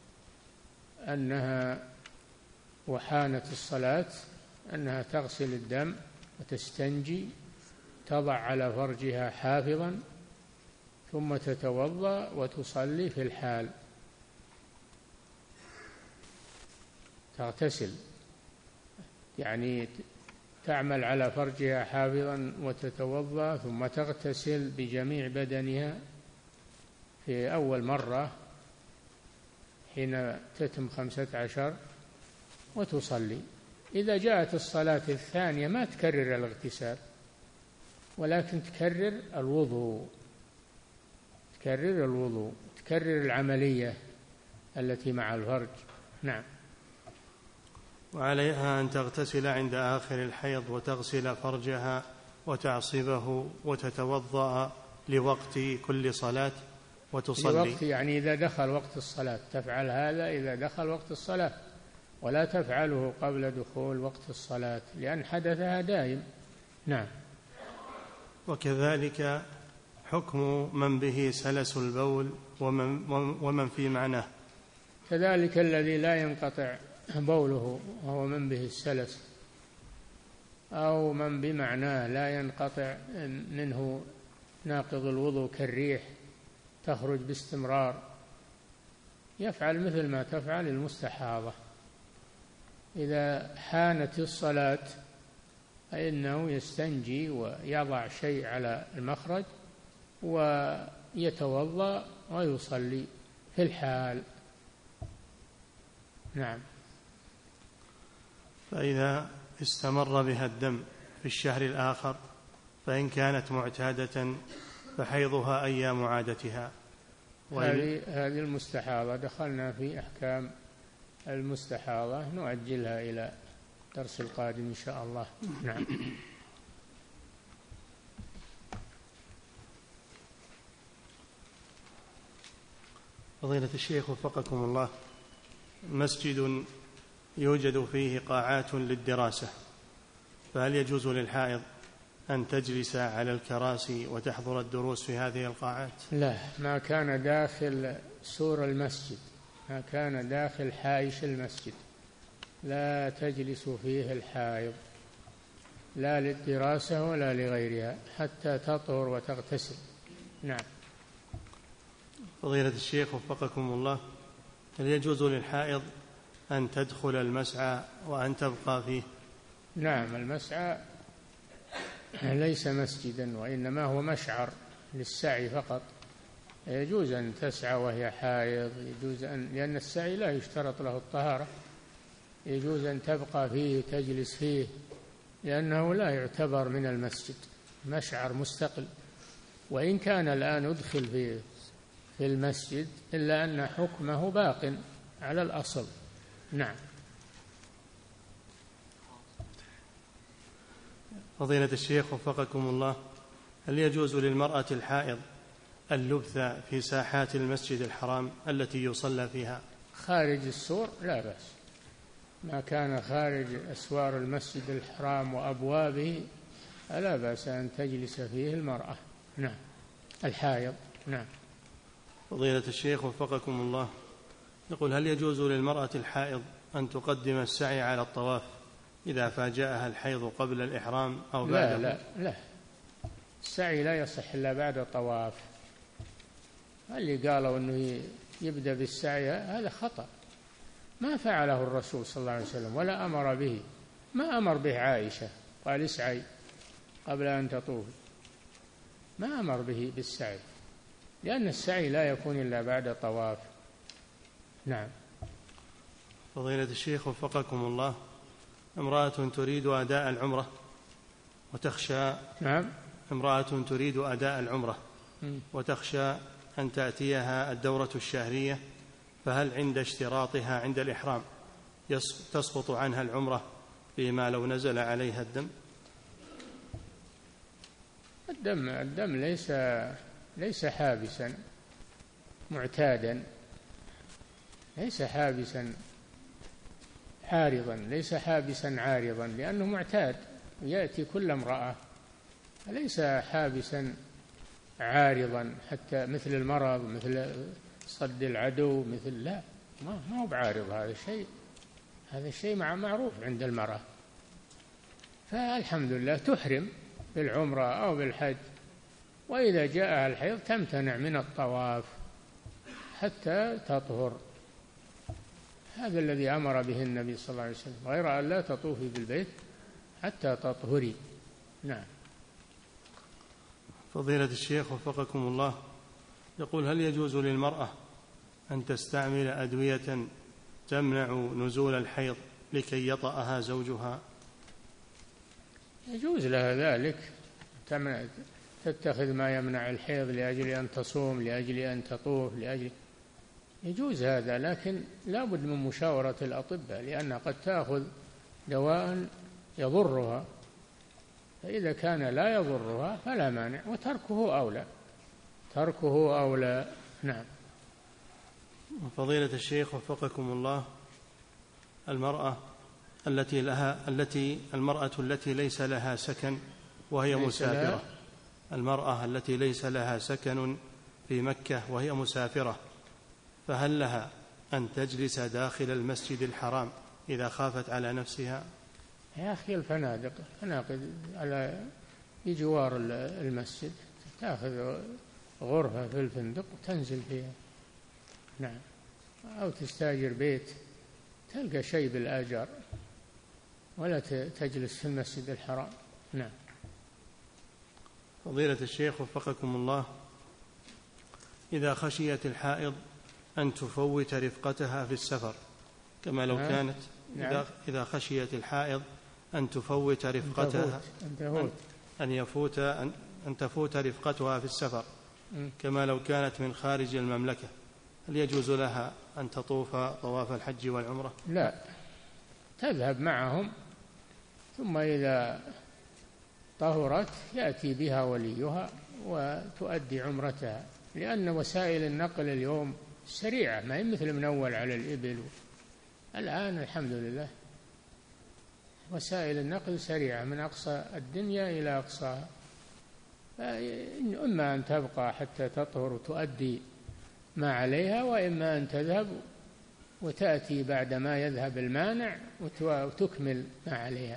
أنها وحانت الصلاة أنها تغسل الدم وتستنجي، تضع على فرجها حافظا، ثم تتوضأ وتصلي في الحال، تغتسل، يعني تعمل على فرجها حافظا وتتوضأ ثم تغتسل بجميع بدنها في أول مرة حين تتم 15 وتصلي. إذا جاءت الصلاة الثانية ما تكرر الاغتسال، ولكن تكرر الوضوء، تكرر العملية التي مع الفرج. نعم. وعليها أن تغتسل عند آخر الحيض وتغسل فرجها وتعصبه وتتوضأ لوقت كل صلاة وتصلي. لوقت يعني إذا دخل وقت الصلاة، تفعل هذا إذا دخل وقت الصلاة، ولا تفعله قبل دخول وقت الصلاة، لأن حدثها دائم. نعم. وكذلك حكم من به سلس البول ومن في معناه. كذلك الذي لا ينقطع بوله وهو من به السلس، أو من بمعناه لا ينقطع منه ناقض الوضوء كالريح تخرج باستمرار، يفعل مثل ما تفعل المستحاضة. إذا حانت الصلاة فإنه يستنجي ويضع شيء على المخرج ويتوضأ ويصلي في الحال. نعم. فإذا استمر بها الدم في الشهر الآخر فإن كانت معتادة فحيضها أيام عادتها. هذه المستحاضة دخلنا في أحكام المستحاضة، نؤجلها إلى الدرس القادم إن شاء الله. نعم. فضيلة الشيخ وفقكم الله، مسجد يوجد فيه قاعات للدراسة، فهل يجوز للحائض أن تجلس على الكراسي وتحضر الدروس في هذه القاعات؟ لا، ما كان داخل سور المسجد، ما كان داخل حائش المسجد لا تجلس فيه الحائض، لا للدراسة ولا لغيرها، حتى تطهر وتغتسل. نعم. فضيلة الشيخ وفقكم الله، هل يجوز للحائض أن تدخل المسعى وأن تبقى فيه؟ نعم، المسعى ليس مسجدا، وإنما هو مشعر للسعي فقط. يجوز أن تسعى وهي حائض، يجوز لأن السعي لا يشترط له الطهارة، يجوز أن تبقى فيه تجلس فيه، لأنه لا يعتبر من المسجد، مشعر مستقل. وإن كان الآن أدخل في المسجد إلا أن حكمه باق على الأصل. نعم. فضيلة الشيخ وفقكم الله، هل يجوز للمرأة الحائض اللبث في ساحات المسجد الحرام التي يصلى فيها؟ خارج السور لا بأس، ما كان خارج أسوار المسجد الحرام وأبوابه لا بأس أن تجلس فيه المرأة. نعم، الحائض. نعم. فضيلة الشيخ وفقكم الله، يقول هل يجوز للمرأة الحائض أن تقدم السعي على الطواف إذا فاجأها الحيض قبل الإحرام أو بعده؟ لا، السعي لا يصح إلا بعد الطواف. اللي قالوا أنه يبدأ بالسعي هذا خطأ، ما فعله الرسول صلى الله عليه وسلم ولا أمر به، ما أمر به عائشة قال اسعي قبل أن تطوف، ما أمر به بالسعي، لأن السعي لا يكون إلا بعد الطواف. نعم. فضيلة الشيخ وفقكم الله، امرأة تريد أداء العمرة وتخشى نعم. امرأة تريد أداء العمرة وتخشى أن تأتيها الدورة الشهرية، فهل عند اشتراطها عند الإحرام تسقط عنها العمرة فيما لو نزل عليها الدم؟ الدم ليس حابسا معتادا، ليس حابسا عارضا، ليس حابسا عارضا، لأنه معتاد يأتي كل امرأة، ليس حابسا عارضا حتى مثل المرض، مثل صد العدو، مثل لا، ما هو بعارض. هذا الشيء معروف عند المرأة. فالحمد لله تحرم بالعمرة أو بالحج، وإذا جاءها الحيض تمتنع من الطواف حتى تطهر. هذا الذي أمر به النبي صلى الله عليه وسلم، غير أن لا تطوفي بالبيت حتى تطهري. نعم. فضيلة الشيخ وفقكم الله، يقول هل يجوز للمرأة أن تستعمل أدوية تمنع نزول الحيض لكي يطأها زوجها؟ يجوز لها ذلك، تتخذ ما يمنع الحيض لأجل أن تصوم، لأجل أن تطوف، يجوز هذا، لكن لا بد من مشاورة الأطباء، لأنها قد تأخذ دواء يضرها، فإذا كان لا يضرها فلا مانع، تركه أولى. نعم. فضيلة الشيخ وفقكم الله، المرأة التي ليس لها سكن وهي مسافرة، المرأة التي ليس لها سكن في مكة وهي مسافرة، فهل لها أن تجلس داخل المسجد الحرام إذا خافت على نفسها؟ يا أخي الفنادق على بجوار المسجد، تأخذ غرفة في الفندق وتنزل فيها. نعم. أو تستاجر بيت تلقى شيء بالآجار، ولا تجلس في المسجد الحرام. نعم. فضيلة الشيخ وفقكم الله، إذا خشيت الحائض أن تفوت رفقتها في السفر كما لو كانت نعم. إذا خشيت الحائض أن تفوت رفقتها أن تفوت رفقتها في السفر كما لو كانت من خارج المملكة، هل يجوز لها أن تطوف طواف الحج والعمرة؟ لا، تذهب معهم، ثم إذا طهرت يأتي بها وليها وتؤدي عمرتها، لأن وسائل النقل اليوم سريعة، ما هي مثل من أول على الإبل. الآن الحمد لله وسائل النقل سريعة من أقصى الدنيا إلى أقصاها، إما أن تبقى حتى تطهر وتؤدي ما عليها، وإما أن تذهب وتأتي بعد ما يذهب المانع وتكمل ما عليها.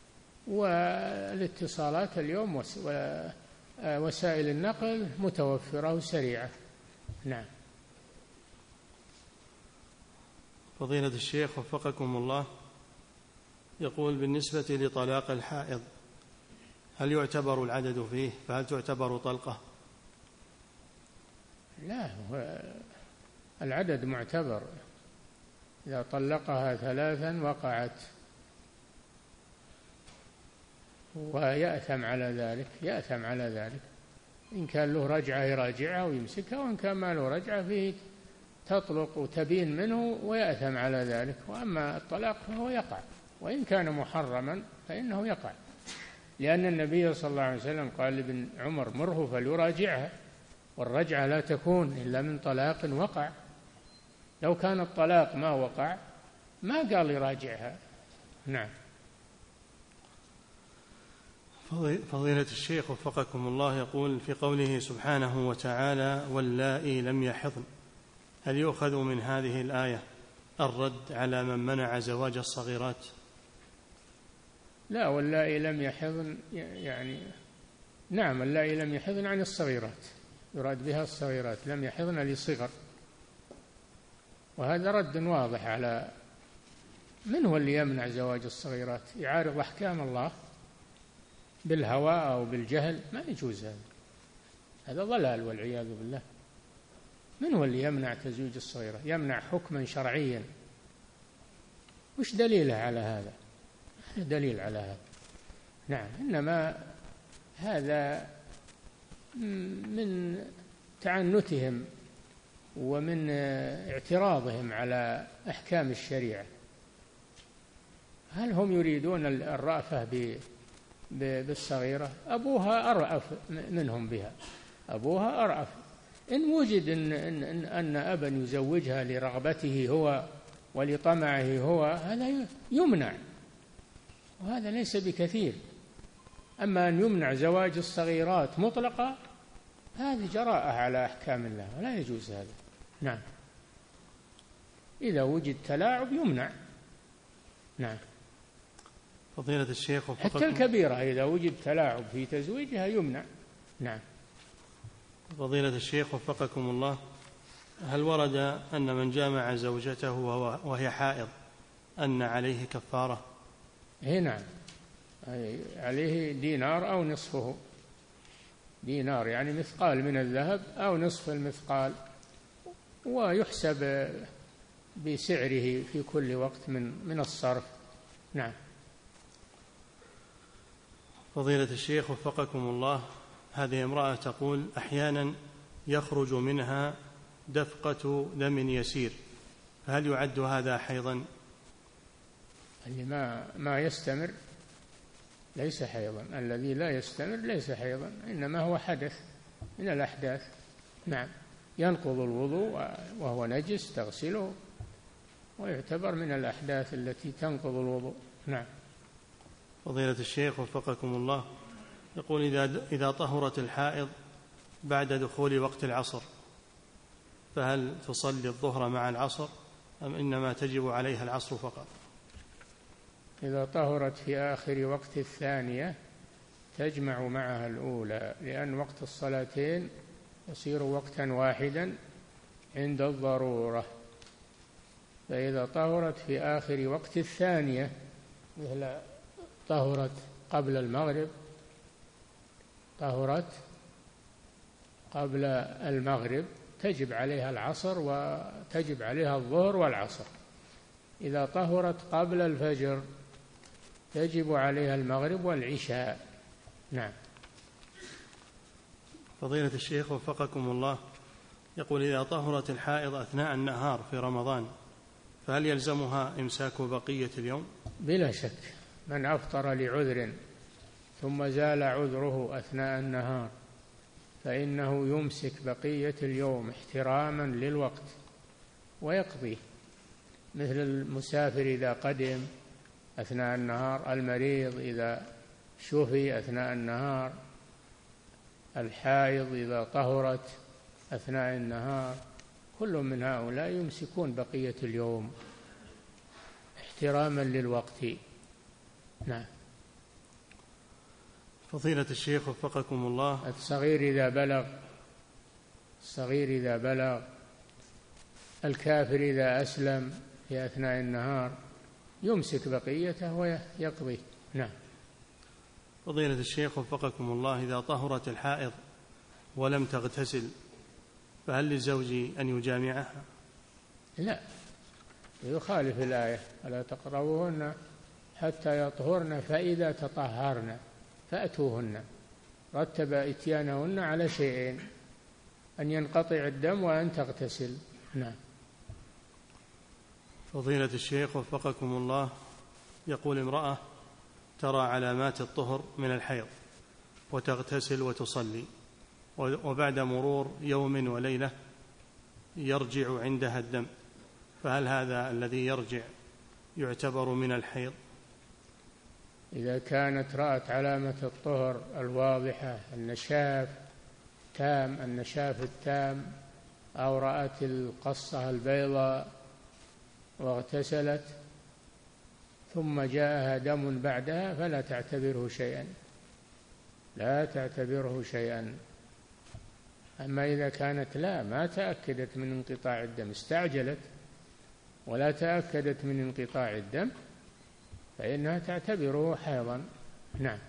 والاتصالات اليوم وسائل النقل متوفرة وسريعة. نعم. فضيلة الشيخ وفقكم الله، يقول بالنسبة لطلاق الحائض هل يعتبر العدد فيه، فهل تعتبر طلقة؟ لا، العدد معتبر، إذا طلقها 3 وقعت، ويأثم على ذلك، إن كان له رجعة يراجعها ويمسكها، وإن كان ما له رجعة فيه تطلق وتبين منه ويأثم على ذلك. وأما الطلاق فهو يقع، وإن كان محرما فإنه يقع، لأن النبي صلى الله عليه وسلم قال لابن عمر مره فليراجعها، والرجعة لا تكون إلا من طلاق وقع. لو كان الطلاق ما وقع ما قال يراجعها. نعم. فضيلة الشيخ وفقكم الله، يقول في قوله سبحانه وتعالى واللائي لم يحضن، هل يؤخذ من هذه الآية الرد على من منع زواج الصغيرات؟ لا، واللائي لم يحضن يعني نعم، اللائي لم يحضن عن الصغيرات، يراد بها الصغيرات لم يحضن لصغر. وهذا رد واضح على من هو اللي يمنع زواج الصغيرات، يعارض أحكام الله بالهوى أو بالجهل، ما يجوز هذا ضلال والعياذ بالله. من هو اللي يمنع تزويج الصغيرة؟ يمنع حكما شرعيا، وش دليله على هذا؟ دليل على هذا؟ نعم، إنما هذا من تعنتهم ومن اعتراضهم على أحكام الشريعة. هل هم يريدون الرأفة بالصغيرة؟ أبوها أرأف منهم بها، أبوها أرأف. إن وجد أن أبا يزوجها لرغبته هو ولطمعه هو، هذا يمنع، وهذا ليس بكثير. أما أن يمنع زواج الصغيرات مطلقة، هذه جراءة على أحكام الله، ولا يجوز هذا. نعم، إذا وجد تلاعب يمنع. نعم، فضيلة الشيخ حتى الكبيرة إذا وجد تلاعب في تزويجها يمنع. نعم. فضيلة الشيخ وفقكم الله، هل ورد أن من جامع زوجته وهي حائض أن عليه كفارة؟ نعم، عليه دينار أو نصفه، دينار يعني مثقال من الذهب أو نصف المثقال، ويحسب بسعره في كل وقت من الصرف. نعم. فضيلة الشيخ وفقكم الله، هذه امرأة تقول أحيانا يخرج منها دفقة دم يسير، فهل يعد هذا حيضا؟ اللي ما يستمر ليس حيضا، الذي لا يستمر ليس حيضا، إنما هو حدث من الأحداث. نعم، ينقض الوضوء وهو نجس تغسله، ويعتبر من الأحداث التي تنقض الوضوء. نعم. فضيلة الشيخ وفقكم الله، يقول إذا طهرت الحائض بعد دخول وقت العصر، فهل تصلي الظهر مع العصر أم إنما تجب عليها العصر فقط؟ إذا طهرت في آخر وقت الثانية تجمع معها الأولى، لأن وقت الصلاتين يصير وقتا واحدا عند الضرورة. فإذا طهرت في آخر وقت الثانية، مثل طهرت قبل المغرب، طهرت قبل المغرب، تجب عليها العصر وتجب عليها الظهر والعصر. إذا طهرت قبل الفجر تجب عليها المغرب والعشاء. نعم. فضيلة الشيخ وفقكم الله، يقول إذا طهرت الحائض أثناء النهار في رمضان، فهل يلزمها إمساك بقية اليوم؟ بلا شك، من أفطر لعذر ثم زال عذره أثناء النهار فإنه يمسك بقية اليوم احتراما للوقت ويقضيه، مثل المسافر إذا قدم أثناء النهار، المريض إذا شفي أثناء النهار، الحائض إذا طهرت أثناء النهار، كل من هؤلاء يمسكون بقية اليوم احتراما للوقت. نعم. فضيلة الشيخ وفقكم الله، الصغير إذا بلغ، الكافر إذا أسلم في أثناء النهار يمسك بقيته ويقضي. نعم. فضيلة الشيخ وفقكم الله، إذا طهرت الحائض ولم تغتسل فهل للزوج أن يجامعها؟ لا، يخالف الآية: ألا تقربوهن حتى يطهرن فإذا تطهرن فأتوهن. رتب إتيانهن على شيئين: أن ينقطع الدم وأن تغتسل. نعم. فضيلة الشيخ وفقكم الله، يقول امرأة ترى علامات الطهر من الحيض وتغتسل وتصلي، وبعد مرور يوم وليلة يرجع عندها الدم، فهل هذا الذي يرجع يعتبر من الحيض؟ إذا كانت رأت علامة الطهر الواضحة، النشاف التام، أو رأت القصة البيضاء واغتسلت ثم جاءها دم بعدها، فلا تعتبره شيئا، لا تعتبره شيئا. أما إذا كانت ما تأكدت من انقطاع الدم، استعجلت ولا تأكدت من انقطاع الدم، فإنها تعتبره حيضا. نعم.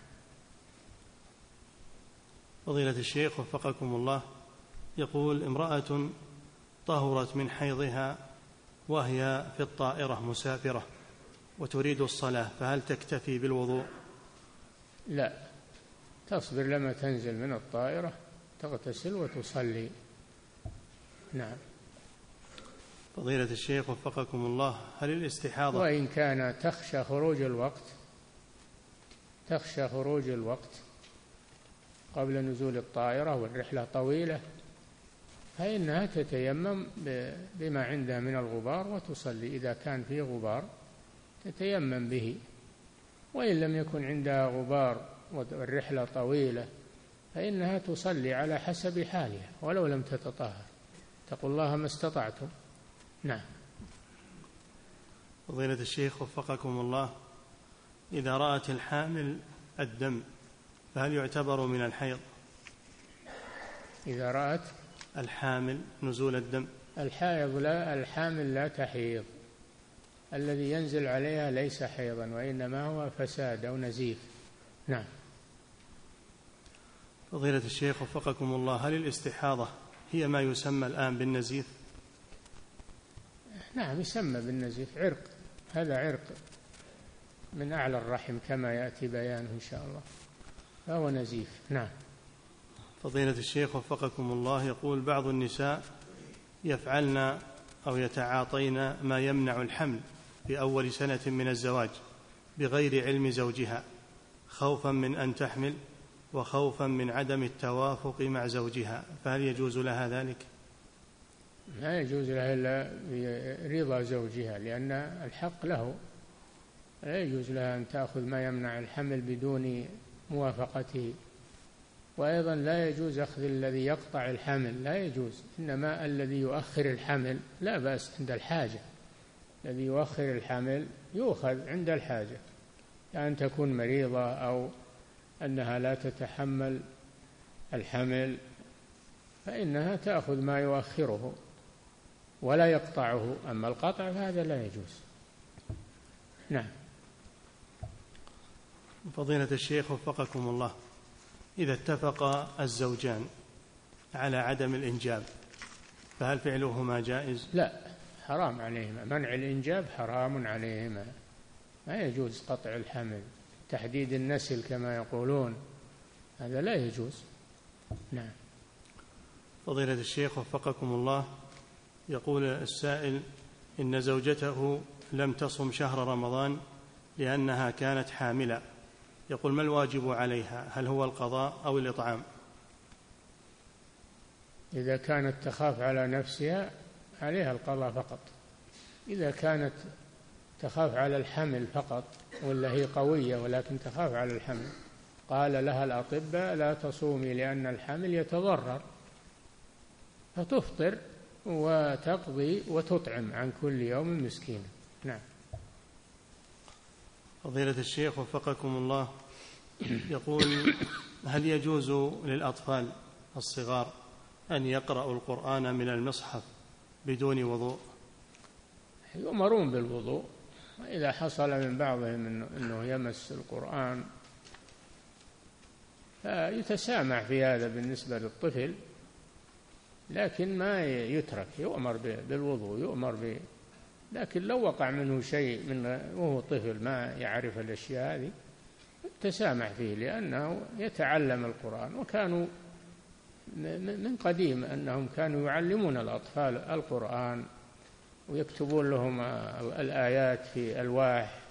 فضيلة الشيخ وفقكم الله، يقول: امرأة طهرت من حيضها وهي في الطائرة مسافرة وتريد الصلاة، فهل تكتفي بالوضوء؟ لا، تصبر لما تنزل من الطائرة، تغتسل وتصلي. نعم. فضيلة الشيخ وفقكم الله، هل الاستحاضة وإن كان تخشى خروج الوقت قبل نزول الطائرة والرحلة طويلة، فإنها تتيمم بما عندها من الغبار وتصلي. إذا كان فيه غبار تتيمم به، وإن لم يكن عندها غبار والرحلة طويلة فإنها تصلي على حسب حالها ولو لم تتطهر، اتقوا الله ما استطعتم. نعم. فضيلة الشيخ وفقكم الله، إذا رأت الحامل الدم فهل يعتبر من الحيض؟ إذا رأت الحامل نزول الدم. الحامل لا تحيض، الذي ينزل عليها ليس حيضا وإنما هو فساد أو نزيف. نعم. فضيلة الشيخ وفقكم الله، هل الاستحاضة هي ما يسمى الآن بالنزيف؟ نعم، يسمى بالنزيف، عرق، هذا عرق من أعلى الرحم كما يأتي بيانه إن شاء الله، فهو نزيف. نعم. فضيلة الشيخ وفقكم الله، يقول: بعض النساء يفعلن أو يتعاطين ما يمنع الحمل في أول سنة من الزواج بغير علم زوجها، خوفا من أن تحمل وخوفا من عدم التوافق مع زوجها، فهل يجوز لها ذلك؟ لا يجوز لها إلا برضا زوجها، لأن الحق له. لا يجوز لها أن تأخذ ما يمنع الحمل بدون موافقته. وأيضا لا يجوز أخذ الذي يقطع الحمل، لا يجوز. إنما الذي يؤخر الحمل لا بأس عند الحاجة. الذي يؤخر الحمل يؤخذ عند الحاجة، يعني تكون مريضة أو أنها لا تتحمل الحمل، فإنها تأخذ ما يؤخره ولا يقطعه. أما القطع فهذا لا يجوز. نعم. فضيلة الشيخ وفقكم الله، إذا اتفق الزوجان على عدم الإنجاب فهل فعلهما جائز؟ لا، حرام عليهما، منع الإنجاب حرام عليهما، ما يجوز قطع الحمل، تحديد النسل كما يقولون، هذا لا يجوز. نعم. فضيلة الشيخ وفقكم الله، يقول السائل: إن زوجته لم تصم شهر رمضان لأنها كانت حاملة، يقول: ما الواجب عليها؟ هل هو القضاء أو الإطعام؟ إذا كانت تخاف على نفسها عليها القضاء فقط. إذا كانت تخاف على الحمل فقط ولا هي قوية ولكن تخاف على الحمل، قال لها الأطباء: لا تصومي لأن الحمل يتضرر، فتفطر وتقضي وتطعم عن كل يوم مسكين. نعم. فضيلة الشيخ وفقكم الله، يقول: هل يجوز للأطفال الصغار أن يقرأوا القرآن من المصحف بدون وضوء؟ يؤمرون بالوضوء، وإذا حصل من بعضهم أنه يمس القرآن فيتسامح في هذا بالنسبة للطفل، لكن ما يترك، يؤمر بالوضوء، لكن لو وقع منه شيء وهو طفل ما يعرف الأشياء هذه تسامح فيه، لأنه يتعلم القرآن. وكانوا من قديم أنهم كانوا يعلمون الأطفال القرآن ويكتبون لهم الآيات في ألواح